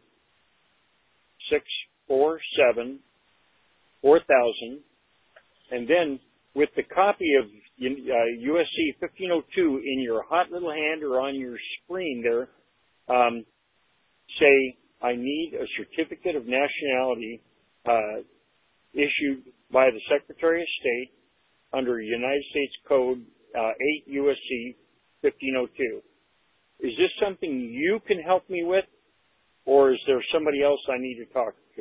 six four seven, four thousand, and then with the copy of uh, U S C fifteen oh two in your hot little hand or on your screen there, um, say, I need a certificate of nationality uh, issued by the Secretary of State under United States Code uh, eight U S C fifteen oh two. Is this something you can help me with? or is there somebody else I need to talk to?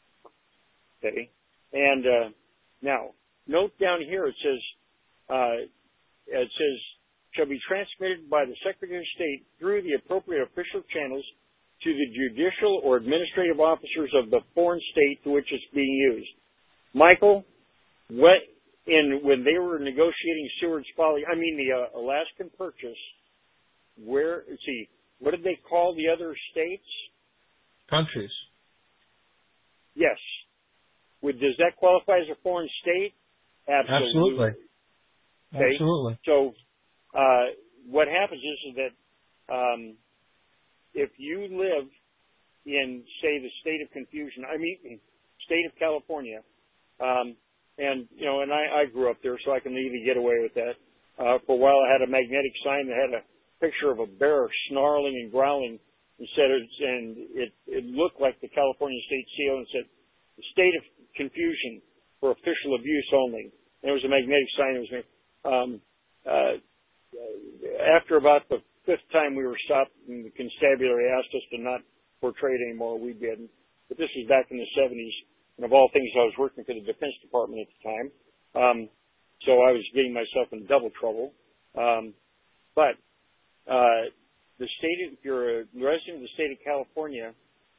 Okay. And uh, now, note down here it says, uh, it says, shall be transmitted by the Secretary of State through the appropriate official channels to the judicial or administrative officers of the foreign state to which it's being used. Michael, what in when they were negotiating Seward's Folly, I mean the uh, Alaskan Purchase, where, let's see, what did they call the other states? Countries. Yes. Would, does that qualify as a foreign state? Absolutely. Absolutely. Okay. Absolutely. So uh, what happens is, is that um, if you live in, say, the state of confusion, I mean, state of California, um, and, you know, and I, I grew up there, so I can legally get away with that. Uh, for a while, I had a magnetic sign that had a picture of a bear snarling and growling, and said, it, and it, it looked like the California state seal, and said, the state of confusion for official abuse only. And it was a magnetic sign. It was, um, uh, after about the fifth time we were stopped, and the constabulary asked us to not portray it anymore, we didn't. But this was back in the seventies. And of all things, I was working for the Defense Department at the time. Um, so I was getting myself in double trouble. Um, but uh, the state, of, if you're a resident of the state of California,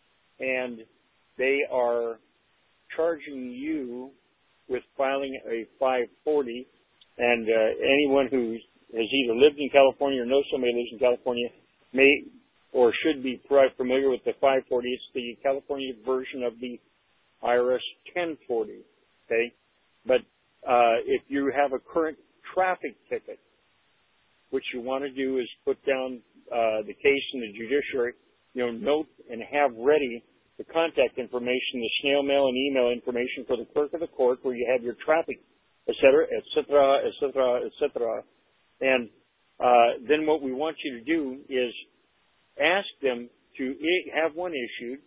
and they are charging you with filing a five forty, and uh, anyone who has either lived in California or knows somebody who lives in California may or should be familiar with the five forty. It's the California version of the I R S ten forty, okay? But uh, if you have a current traffic ticket, what you want to do is put down uh, the case in the judiciary, you know, note and have ready the contact information, the snail mail and email information for the clerk of the court where you have your traffic, et cetera, et cetera, et cetera, et cetera. And uh, then what we want you to do is ask them to have one issued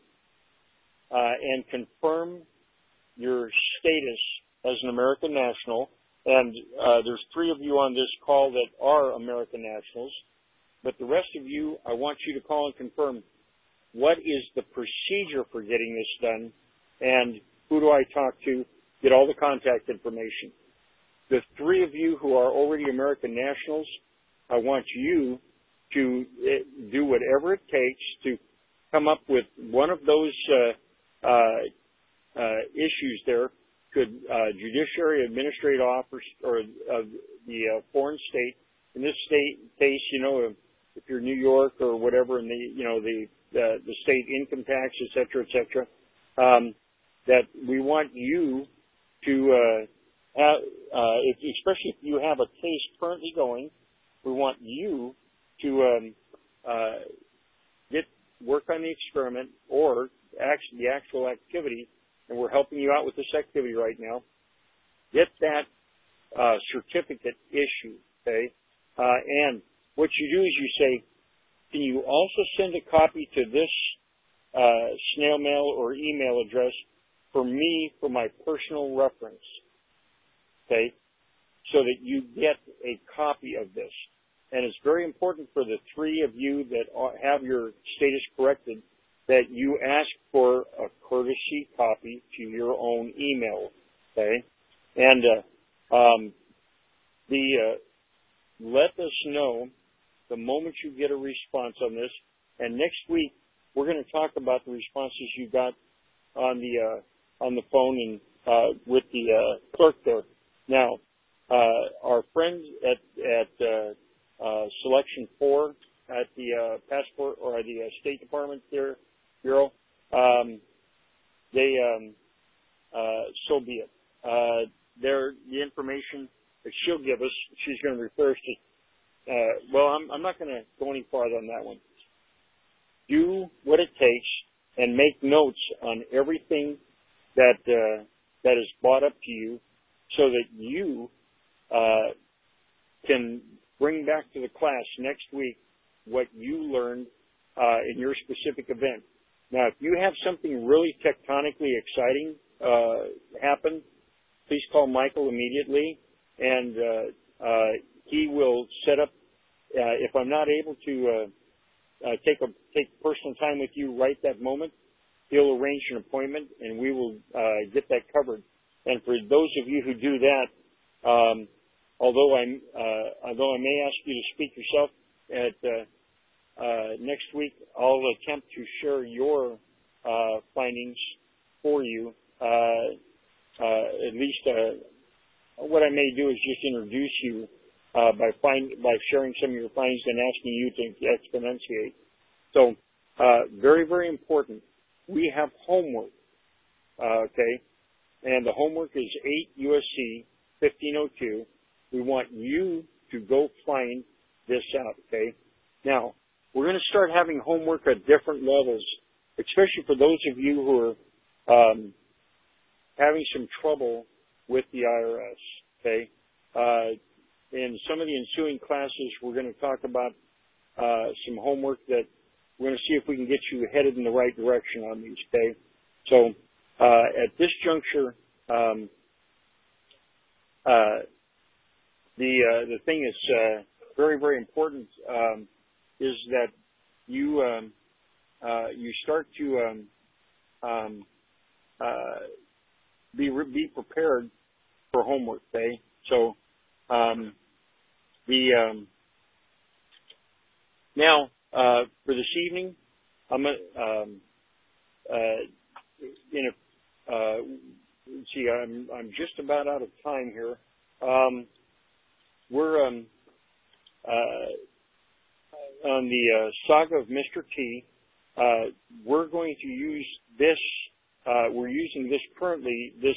uh, and confirm your status as an American national. And uh, there's three of you on this call that are American nationals. But the rest of you, I want you to call and confirm what is the procedure for getting this done, and who do I talk to, get all the contact information. The three of you who are already American nationals, I want you to do whatever it takes to come up with one of those uh, uh, uh, issues there. Could uh, judiciary, administrative office, or uh, the uh, foreign state. In this state case, you know, if you're New York or whatever, and the you know the the, the state income tax, et cetera, et cetera, um, that we want you to, uh, have, uh, if, especially if you have a case currently going, we want you to um, uh, get work on the experiment or actually the actual activity, and we're helping you out with this activity right now. Get that uh, certificate issued, okay? Uh, and what you do is you say, can you also send a copy to this uh, snail mail or email address for me for my personal reference, okay, so that you get a copy of this. And it's very important for the three of you that have your status corrected that you ask for a courtesy copy to your own email, okay? And uh, um, the uh, let us know the moment you get a response on this. And next week, we're going to talk about the responses you got on the uh, on the phone and uh, with the uh, clerk there. Now, uh, our friends at at uh, uh, Selection Four at the uh, passport or the uh, State Department there, Bureau, um, they um, uh, so be it. Uh, their the information that she'll give us, she's going to refer us to. Uh, well, I'm, I'm not going to go any farther on that one. Do what it takes and make notes on everything that uh, that is brought up to you, so that you uh, can bring back to the class next week what you learned uh, in your specific event. Now, if you have something really tectonically exciting uh, happen, please call Michael immediately, and uh, uh, he will set up. Uh, if I'm not able to uh, uh, take a take personal time with you right that moment, he'll arrange an appointment, and we will uh, get that covered. And for those of you who do that, um, although I'm uh, although I may ask you to speak yourself at uh, uh, next week, I'll attempt to share your uh, findings for you. Uh, uh, at least uh, what I may do is just introduce you uh, by find by sharing some of your findings and asking you to exponentiate. So uh, very very important. We have homework, uh, okay, and the homework is eight U S C fifteen oh two. We want you to go find this out, okay? Now, we're going to start having homework at different levels, especially for those of you who are um, having some trouble with the I R S, okay? Uh, in some of the ensuing classes, we're going to talk about uh, some homework that we're going to see if we can get you headed in the right direction on these, okay? So uh, at this juncture, um, uh, the uh, the thing is uh, very, very important um, is that you um, uh, you start to um, um, uh, be be prepared for homework, okay? So um, the um, now. Uh, for this evening, I'm um, uh, in a, uh, see, I'm I'm just about out of time here. Um, we're um, uh, on the uh, saga of Mister T. Uh, we're going to use this. Uh, we're using this currently this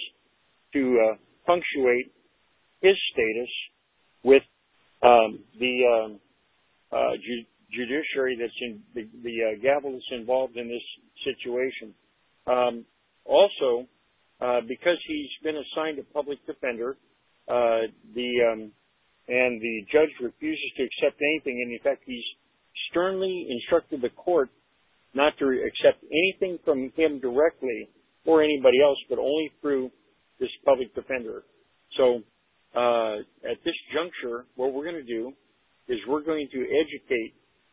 to uh, punctuate his status with um, the um, uh, ju- judiciary that's in the, the uh, gavel that's involved in this situation. Um, also, uh, because he's been assigned a public defender, uh, the um, and the judge refuses to accept anything, and in fact, he's sternly instructed the court not to accept anything from him directly or anybody else, but only through this public defender. So, uh, at this juncture, what we're going to do is we're going to educate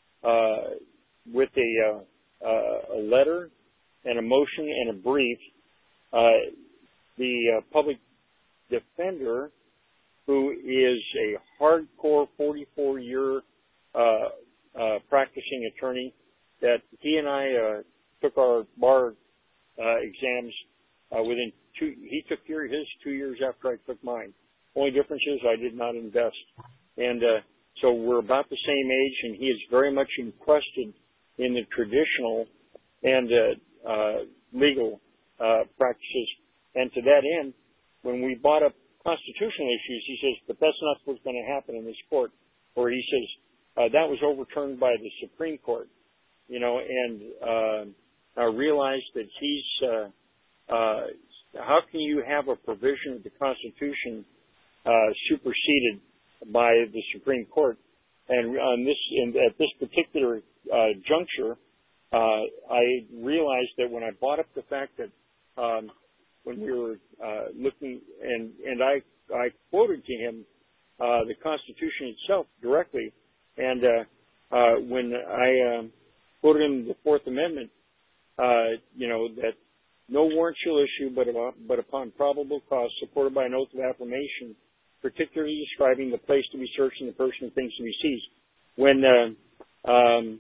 Uh, with a, uh, uh, a letter and a motion and a brief, uh, the uh, public defender, who is a hardcore forty-four year uh, uh, practicing attorney, that he and I uh, took our bar uh, exams uh, within two. He took his two years after I took mine. Only difference is I did not invest, and uh, so we're about the same age, and he is very much encrusted in the traditional and uh, uh, legal uh, practices. And to that end, when we brought up constitutional issues, he says, but that's not what's going to happen in this court. Or he says, uh, that was overturned by the Supreme Court. You know, and uh, I realized that he's, uh, uh, how can you have a provision of the Constitution uh, superseded by the Supreme Court? And on this, in, at this particular uh, juncture, uh, I realized that when I brought up the fact that um, when we were uh, looking, and and I I quoted to him uh, the Constitution itself directly, and uh, uh, when I um, quoted him the Fourth Amendment, uh, you know, that no warrant shall issue but about, but upon probable cause, supported by an oath of affirmation, particularly describing the place to be searched and the person and things to be seized. When uh, um,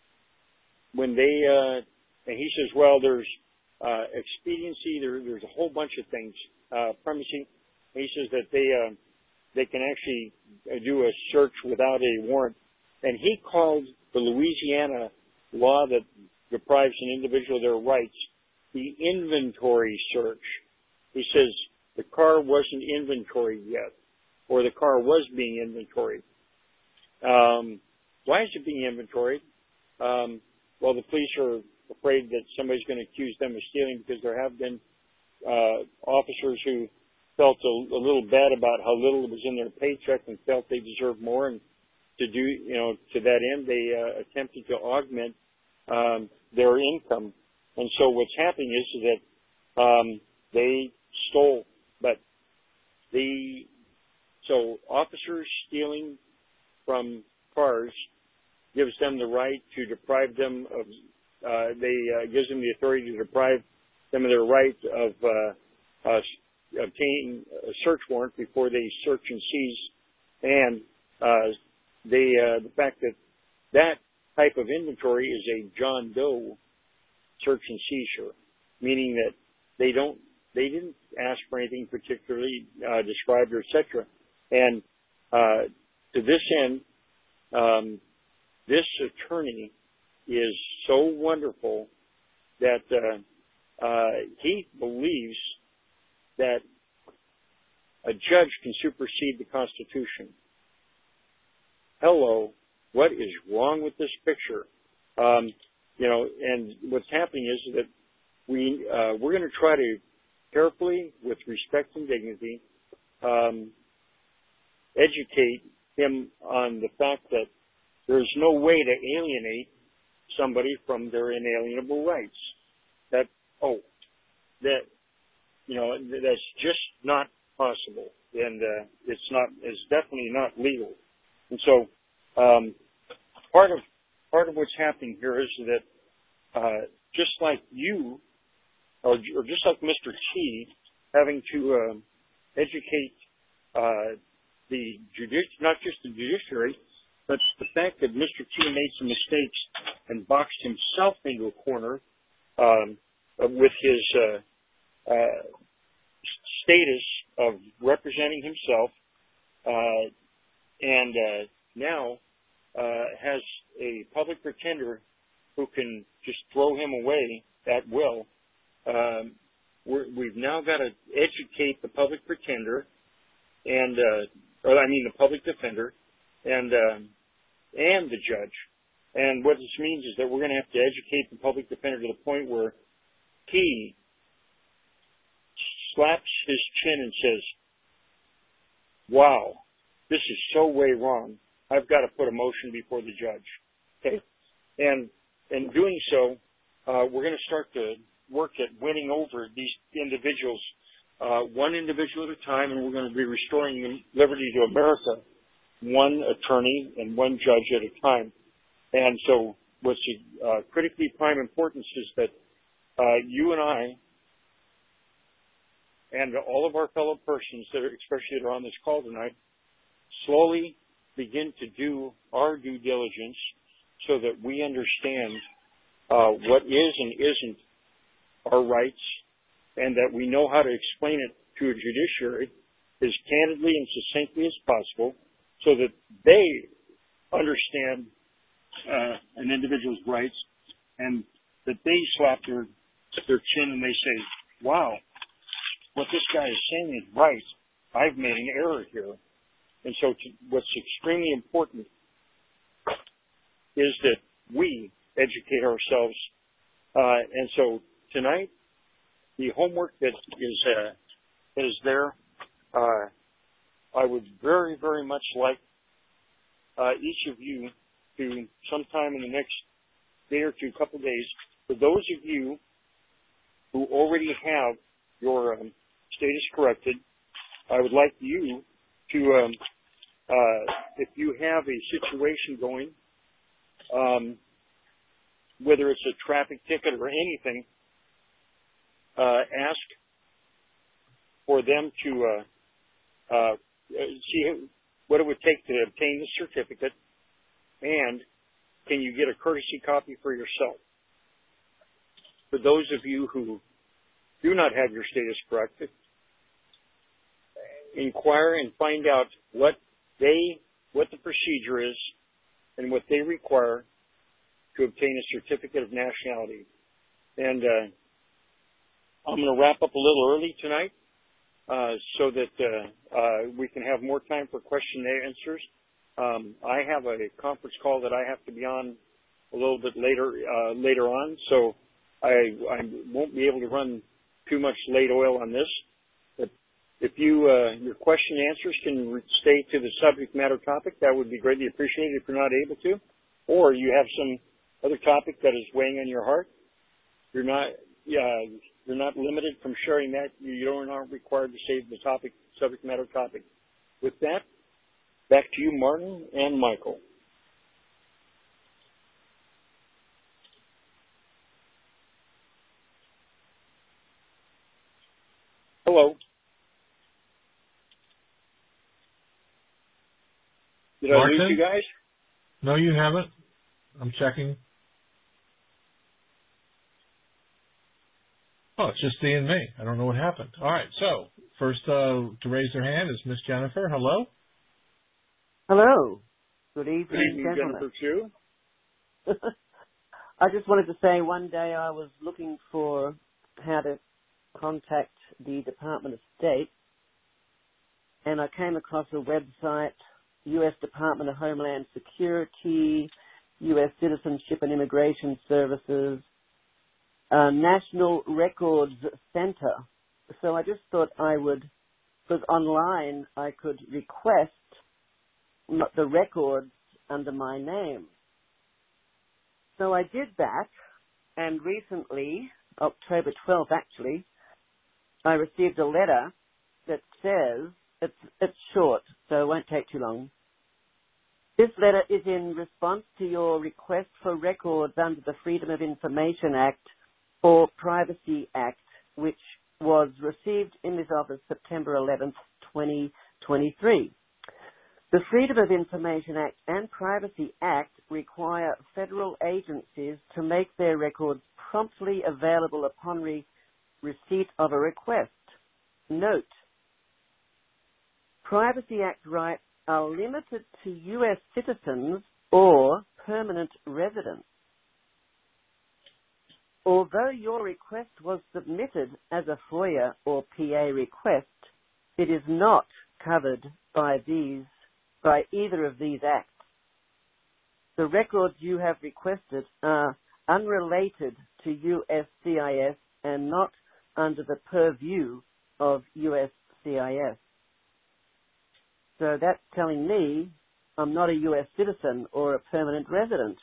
when they uh, and he says, well, there's uh, expediency, there, there's a whole bunch of things, uh, primacy. And he says that they uh, they can actually do a search without a warrant. And he called the Louisiana law that deprives an individual of their rights the inventory search. He says the car wasn't inventoried yet, or the car was being inventoried. Um, why is it being inventoried? Um, well, the police are afraid that somebody's going to accuse them of stealing, because there have been uh, officers who felt a, a little bad about how little was in their paycheck and felt they deserved more, and to do, you know, to that end, they uh, attempted to augment um, their income. And so what's happening is that um, they stole, but the so officers stealing from cars gives them the right to deprive them of, uh, they uh, gives them the authority to deprive them of their right of uh, uh, obtaining a search warrant before they search and seize, and uh, they, uh, the fact that that type of inventory is a John Doe search and seizure, meaning that they don't, they didn't ask for anything particularly uh, described or et cetera. And uh, to this end, um, this attorney is so wonderful that uh, uh, he believes that a judge can supersede the Constitution. Hello, what is wrong with this picture? Um, you know, and what's happening is that we uh, we're going to try to carefully, with respect and dignity, um, educate him on the fact that there's no way to alienate somebody from their inalienable rights. That, oh, that, you know, that's just not possible. And uh, it's not, it's definitely not legal. And so um, part of part of what's happening here is that uh, just like you, or, or just like Mister T, having to um, educate uh, the judici- not just the judiciary, but the fact that Mister T made some mistakes and boxed himself into a corner um, with his uh, uh, status of representing himself, uh, and uh, now uh, has a public pretender who can just throw him away at will. Um, we're, we've now got to educate the public pretender, and uh, or I mean the public defender, and um, and the judge. And what this means is that we're going to have to educate the public defender to the point where he slaps his chin and says, "Wow, this is so way wrong. I've got to put a motion before the judge." Okay, and in doing so, uh, we're going to start to work at winning over these individuals, uh, one individual at a time, and we're going to be restoring liberty to America, one attorney and one judge at a time. And so what's uh, critically prime importance is that uh, you and I and all of our fellow persons, that are, especially that are on this call tonight, slowly begin to do our due diligence so that we understand uh, what is and isn't our rights, and that we know how to explain it to a judiciary as candidly and succinctly as possible so that they understand uh, an individual's rights, and that they slap their, their chin and they say, "Wow, what this guy is saying is right. I've made an error here." And so to, what's extremely important is that we educate ourselves. Uh, and so tonight, the homework that is uh, that is there, uh, I would very, very much like uh, each of you to, sometime in the next day or two, couple days, for those of you who already have your um, status corrected, I would like you to, um, uh, if you have a situation going, um, whether it's a traffic ticket or anything, uh, ask for them to uh, uh, see what it would take to obtain the certificate, and can you get a courtesy copy for yourself? For those of you who do not have your status corrected, inquire and find out what they, what the procedure is and what they require to obtain a certificate of nationality. And uh, I'm going to wrap up a little early tonight uh, so that uh, uh, we can have more time for question and answers. Um, I have a conference call that I have to be on a little bit later uh, later on, so I, I won't be able to run too much late oil on this. But if you uh, your question and answers can stay to the subject matter topic, that would be greatly appreciated if you're not able to, or you have some other topic that is weighing on your heart. You're not yeah, you're not limited from sharing that. You don't aren't required to save the topic subject matter topic. With that, back to you, Martin and Michael. Hello. Did Martin? I lose you guys? No, you haven't. I'm checking. Oh, it's just Dee and me. I don't know what happened. All right. So first uh, to raise their hand is Miss Jennifer. Hello. Hello. Good evening, Good evening, gentlemen. Jennifer Chu. I just wanted to say one day I was looking for how to contact the Department of State, and I came across a website, U S Department of Homeland Security, U S Citizenship and Immigration Services, uh, National Records Center. So I just thought I would, because online I could request the records under my name. So I did that, and recently, October twelfth actually, I received a letter that says, it's, it's short, so it won't take too long. This letter is in response to your request for records under the Freedom of Information Act or Privacy Act, which was received in this office September eleventh, twenty twenty-three. The Freedom of Information Act and Privacy Act require federal agencies to make their records promptly available upon re- receipt of a request. Note, Privacy Act rights are limited to U S citizens or permanent residents. Although your request was submitted as a FOIA or P A request, it is not covered by these by either of these acts. The records you have requested are unrelated to U S C I S and not under the purview of U S C I S. So that's telling me I'm not a U S citizen or a permanent resident.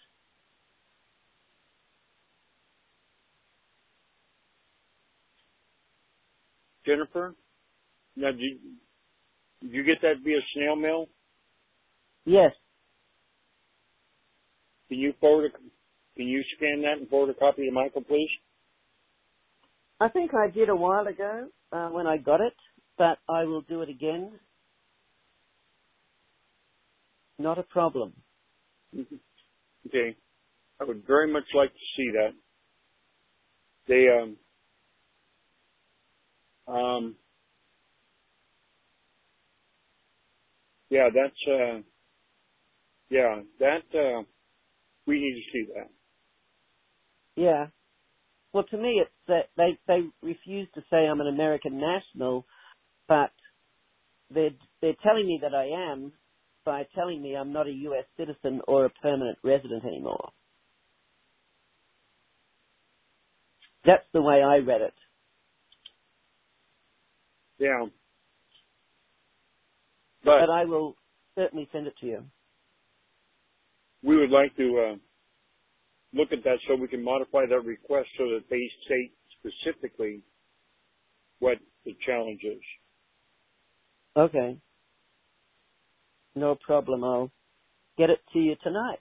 Jennifer, now did you, did you get that via snail mail? Yes. Can you forward? A, can you scan that and forward a copy to Michael, please? I think I did a while ago uh, when I got it, but I will do it again. Not a problem. Mm-hmm. Okay. I would very much like to see that. They, um, um, yeah, that's, uh, yeah, that, uh, we need to see that. Yeah. Well, to me, it's that they, they refuse to say I'm an American national, but they're, they're telling me that I am by telling me I'm not a U S citizen or a permanent resident anymore. That's the way I read it. Yeah. But, But, but I will certainly send it to you. we would like to uh, look at that so we can modify that request so that they state specifically what the challenge is. Okay. No problem. I'll get it to you tonight.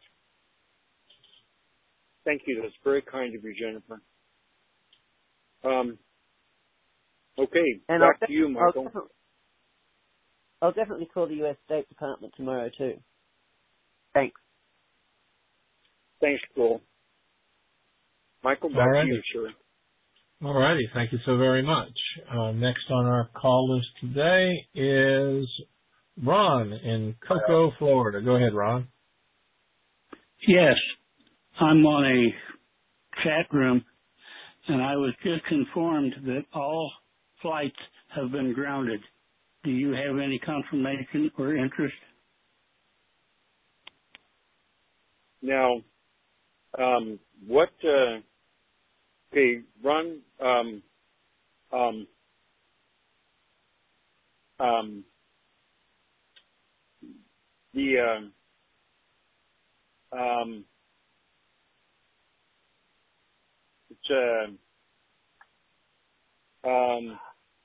Thank you. That's very kind of you, Jennifer. Um, okay, And back I'll to you, I'll Michael. definitely, I'll definitely call the U S State Department tomorrow, too. Thanks. Thanks, Cole. Michael, back Alrighty. to you, sir. All righty. Thank you so very much. Uh, next on our call list today is Ron in Cocoa, Florida. Go ahead, Ron. Yes, I'm on a chat room, and I was just informed that all flights have been grounded. Do you have any confirmation or interest? Now, um, what, uh, okay, Ron, um, um, um, the, uh, um, it's, uh, um,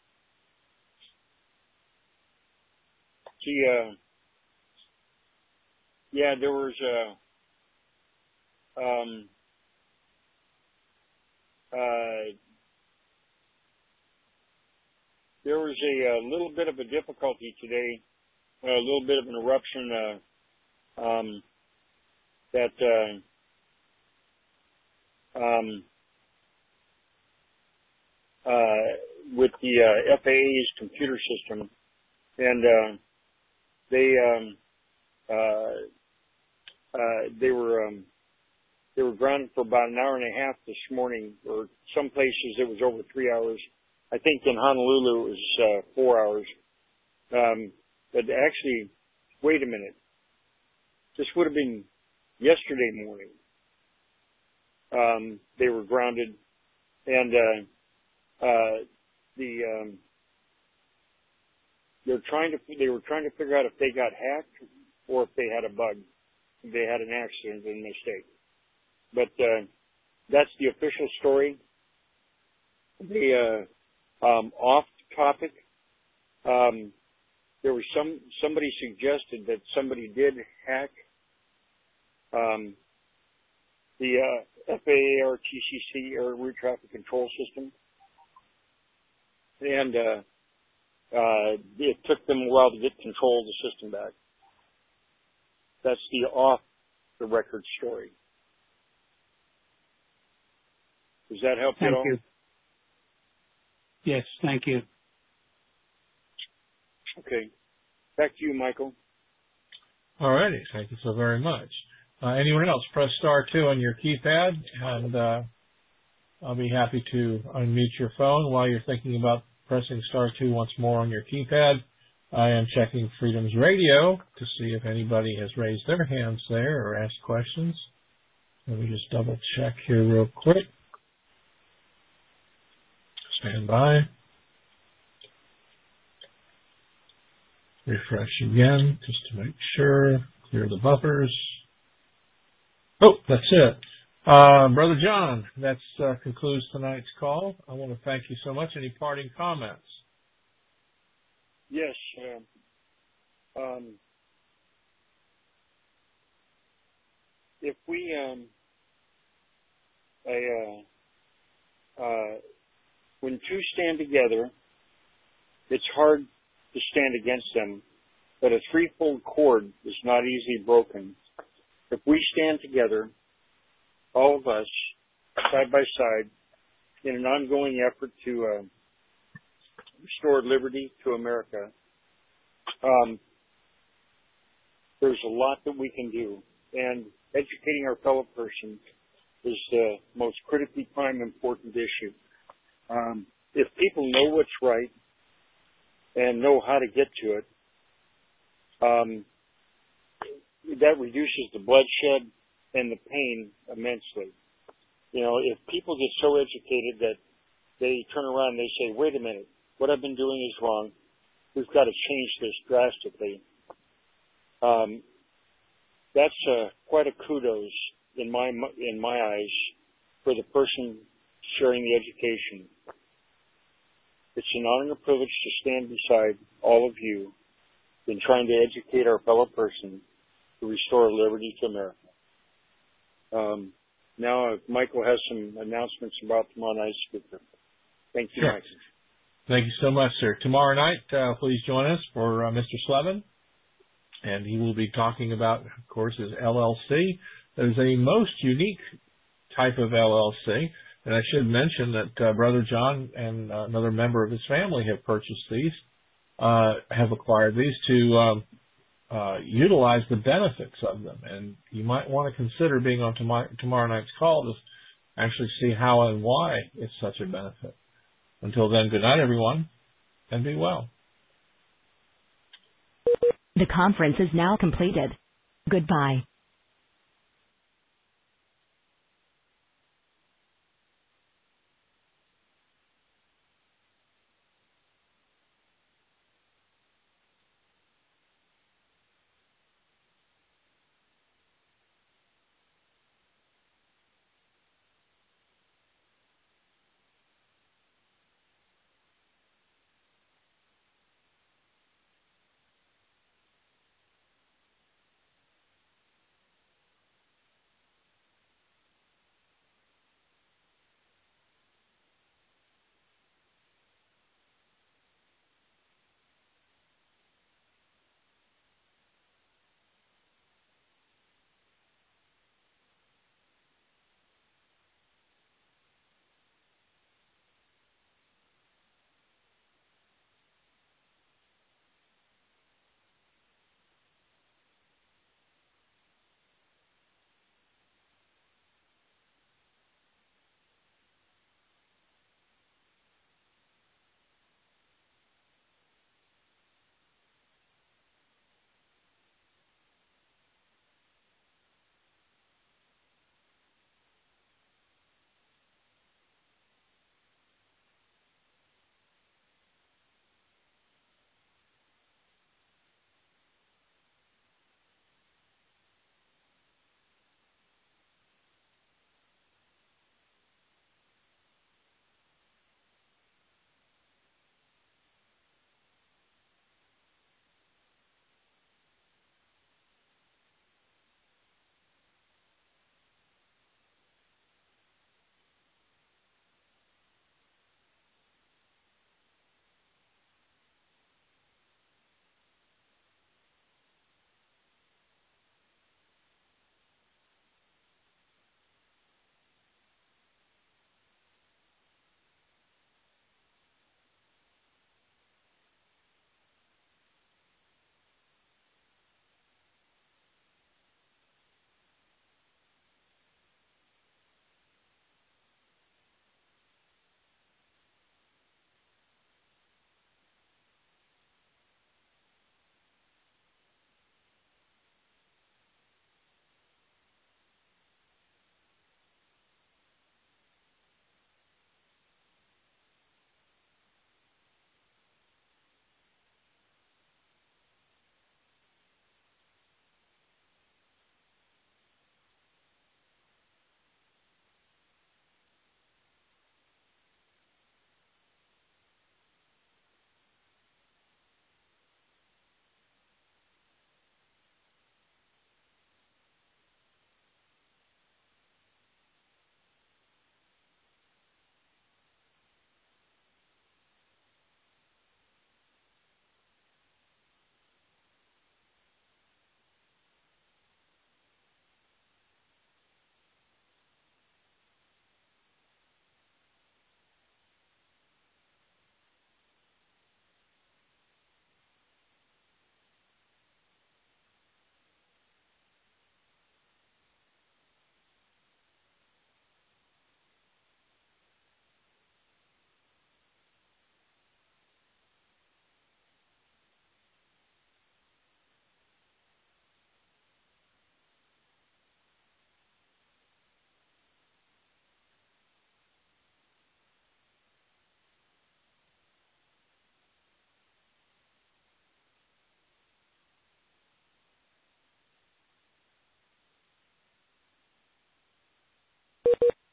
see, uh, yeah, there was, uh, um, uh, there was a, a little bit of a difficulty today, a little bit of an eruption uh, um, that uh, um, uh, with the uh, F A A's computer system, and uh, they um, uh, uh, they were um, they were grounded for about an hour and a half this morning, or some places it was over three hours. I think in Honolulu it was uh, four hours. Um, but actually, wait a minute. This would have been yesterday morning. Um, they were grounded, and uh, uh, the um, they're trying to they were trying to figure out if they got hacked or if they had a bug, if they had an accident and mistake. But uh, that's the official story. The uh, um, off topic. Um, there was some somebody suggested that somebody did hack um, the uh, F A A or T C C air route traffic control system, and uh, uh, it took them a while to get control of the system back. That's the off the record story. Does that help you at all? Thank you. Yes, thank you. Okay. Back to you, Michael. All righty. Thank you so very much. Uh, anyone else? Press star two on your keypad, and uh, I'll be happy to unmute your phone while you're thinking about pressing star two once more on your keypad. I am checking Freedom's Radio to see if anybody has raised their hands there or asked questions. Let me just double check here real quick. Stand by. Refresh again just to make sure. Clear the buffers. Oh, that's it. Uh, Brother John, that uh, concludes tonight's call. I want to thank you so much. Any parting comments? Yes. Uh, um, if we, um, a, uh, uh, when two stand together, it's hard to stand against them, but a threefold cord is not easily broken. If we stand together, all of us, side by side, in an ongoing effort to uh, restore liberty to America, um, there's a lot that we can do. And educating our fellow person is the most critically prime important issue. Um, if people know what's right and know how to get to it, um, that reduces the bloodshed and the pain immensely. You know, if people get so educated that they turn around and they say, wait a minute, what I've been doing is wrong. We've got to change this drastically. Um, that's uh, quite a kudos in my in my eyes for the person sharing the education. It's an honor and a privilege to stand beside all of you in trying to educate our fellow person to restore liberty to America. Um, now, uh, Michael has some announcements about tomorrow night's speaker. Thank you, Sure. Michael. Thank you so much, sir. Tomorrow night, uh, please join us for uh, Mister Slevin, and he will be talking about, of course, his L L C. That is a most unique type of L L C, and I should mention that uh, Brother John and uh, another member of his family have purchased these, uh, have acquired these to um, uh, utilize the benefits of them, and you might want to consider being on tomorrow, tomorrow night's call to actually see how and why it's such a benefit. Until then, good night, everyone, and be well. The conference is now completed. Goodbye.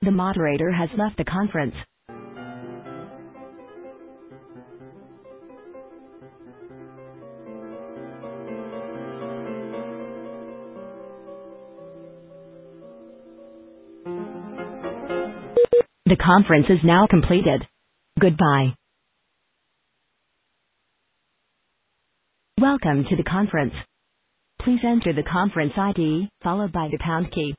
The moderator has left the conference. The conference is now completed. Goodbye. Welcome to the conference. Please enter the conference I D, followed by the pound key.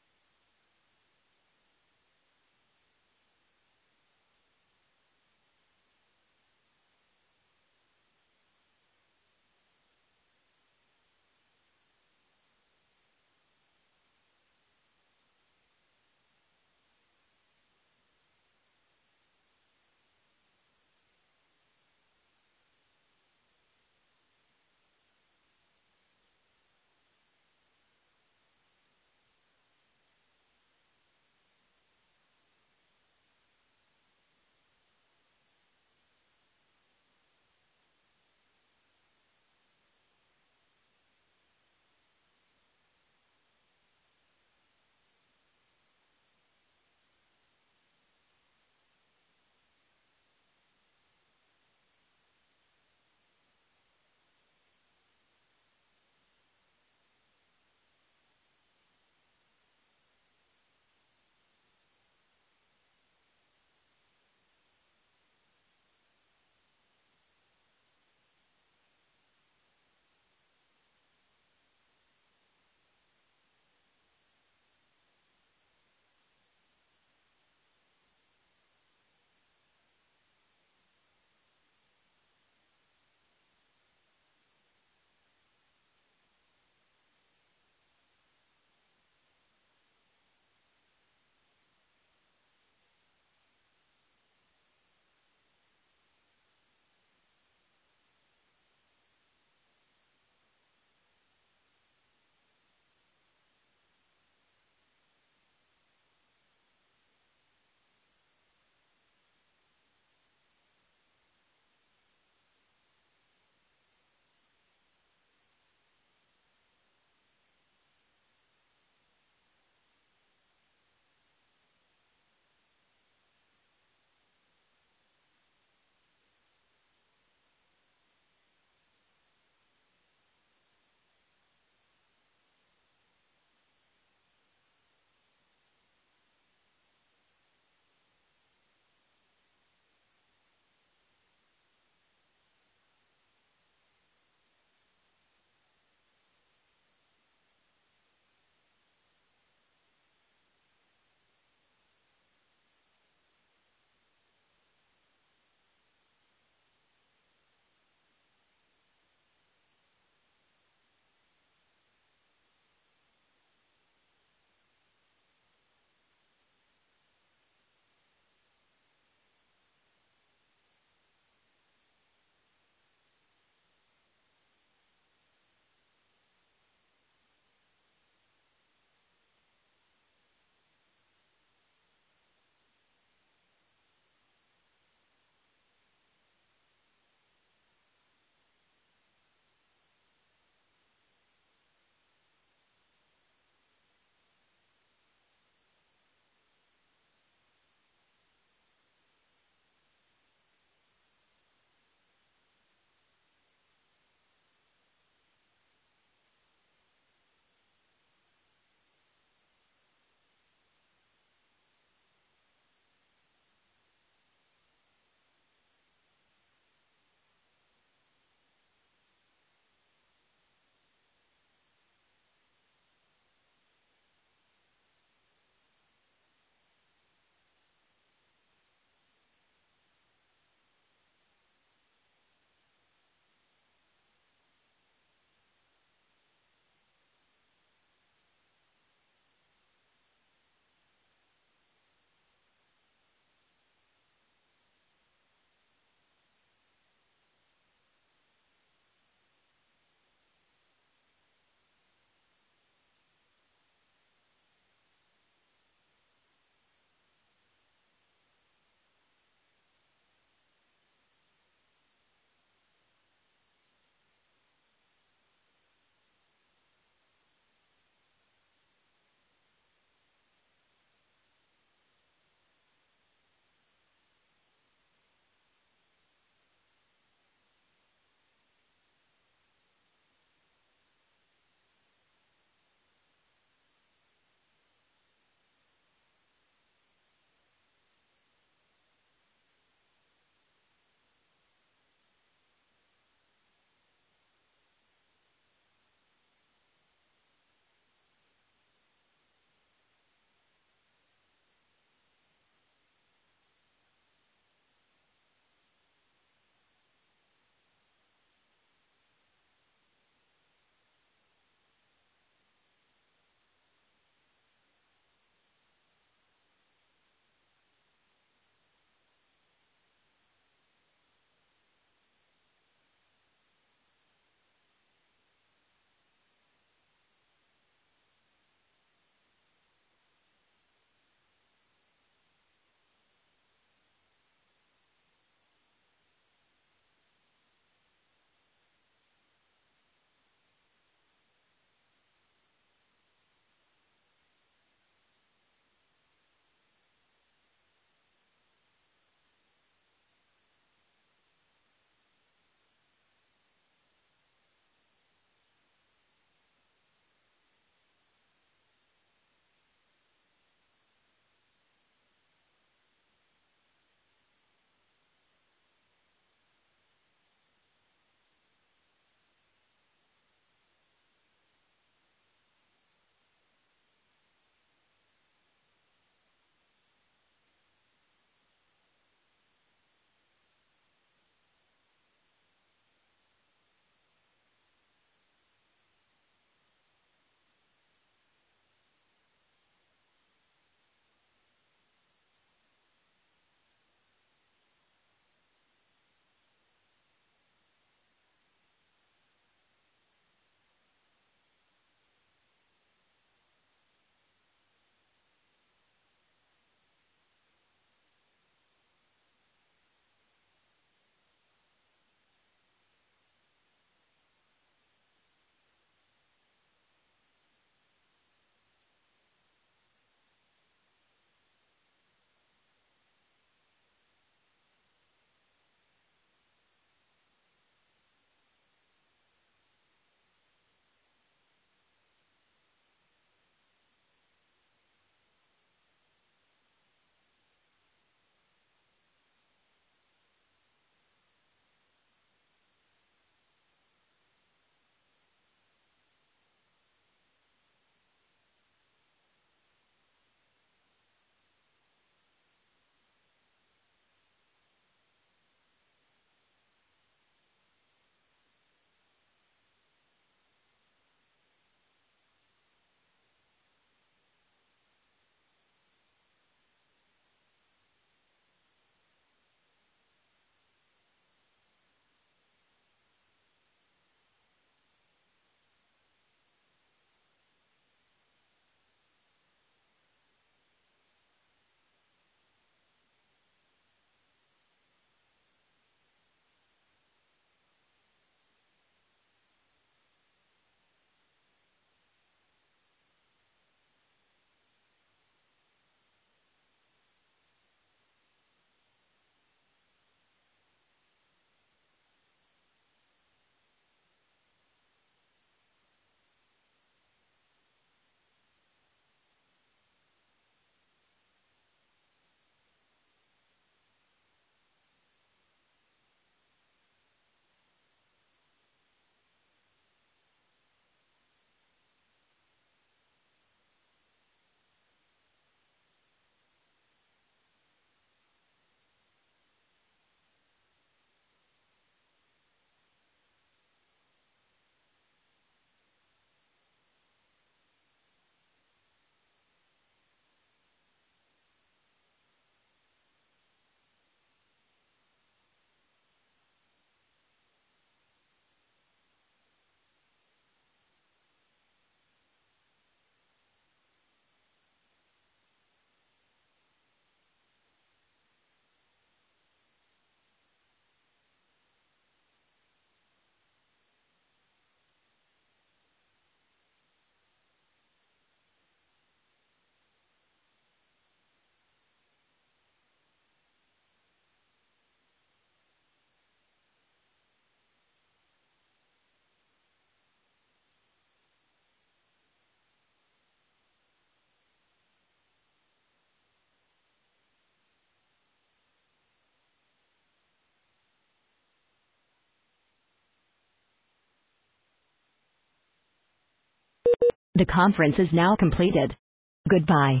The conference is now completed. Goodbye.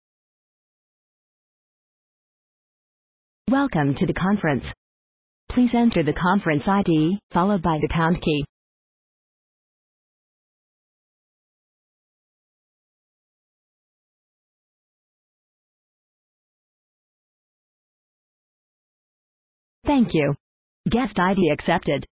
Welcome to the conference. Please enter the conference I D, followed by the pound key. Thank you. Guest I D accepted.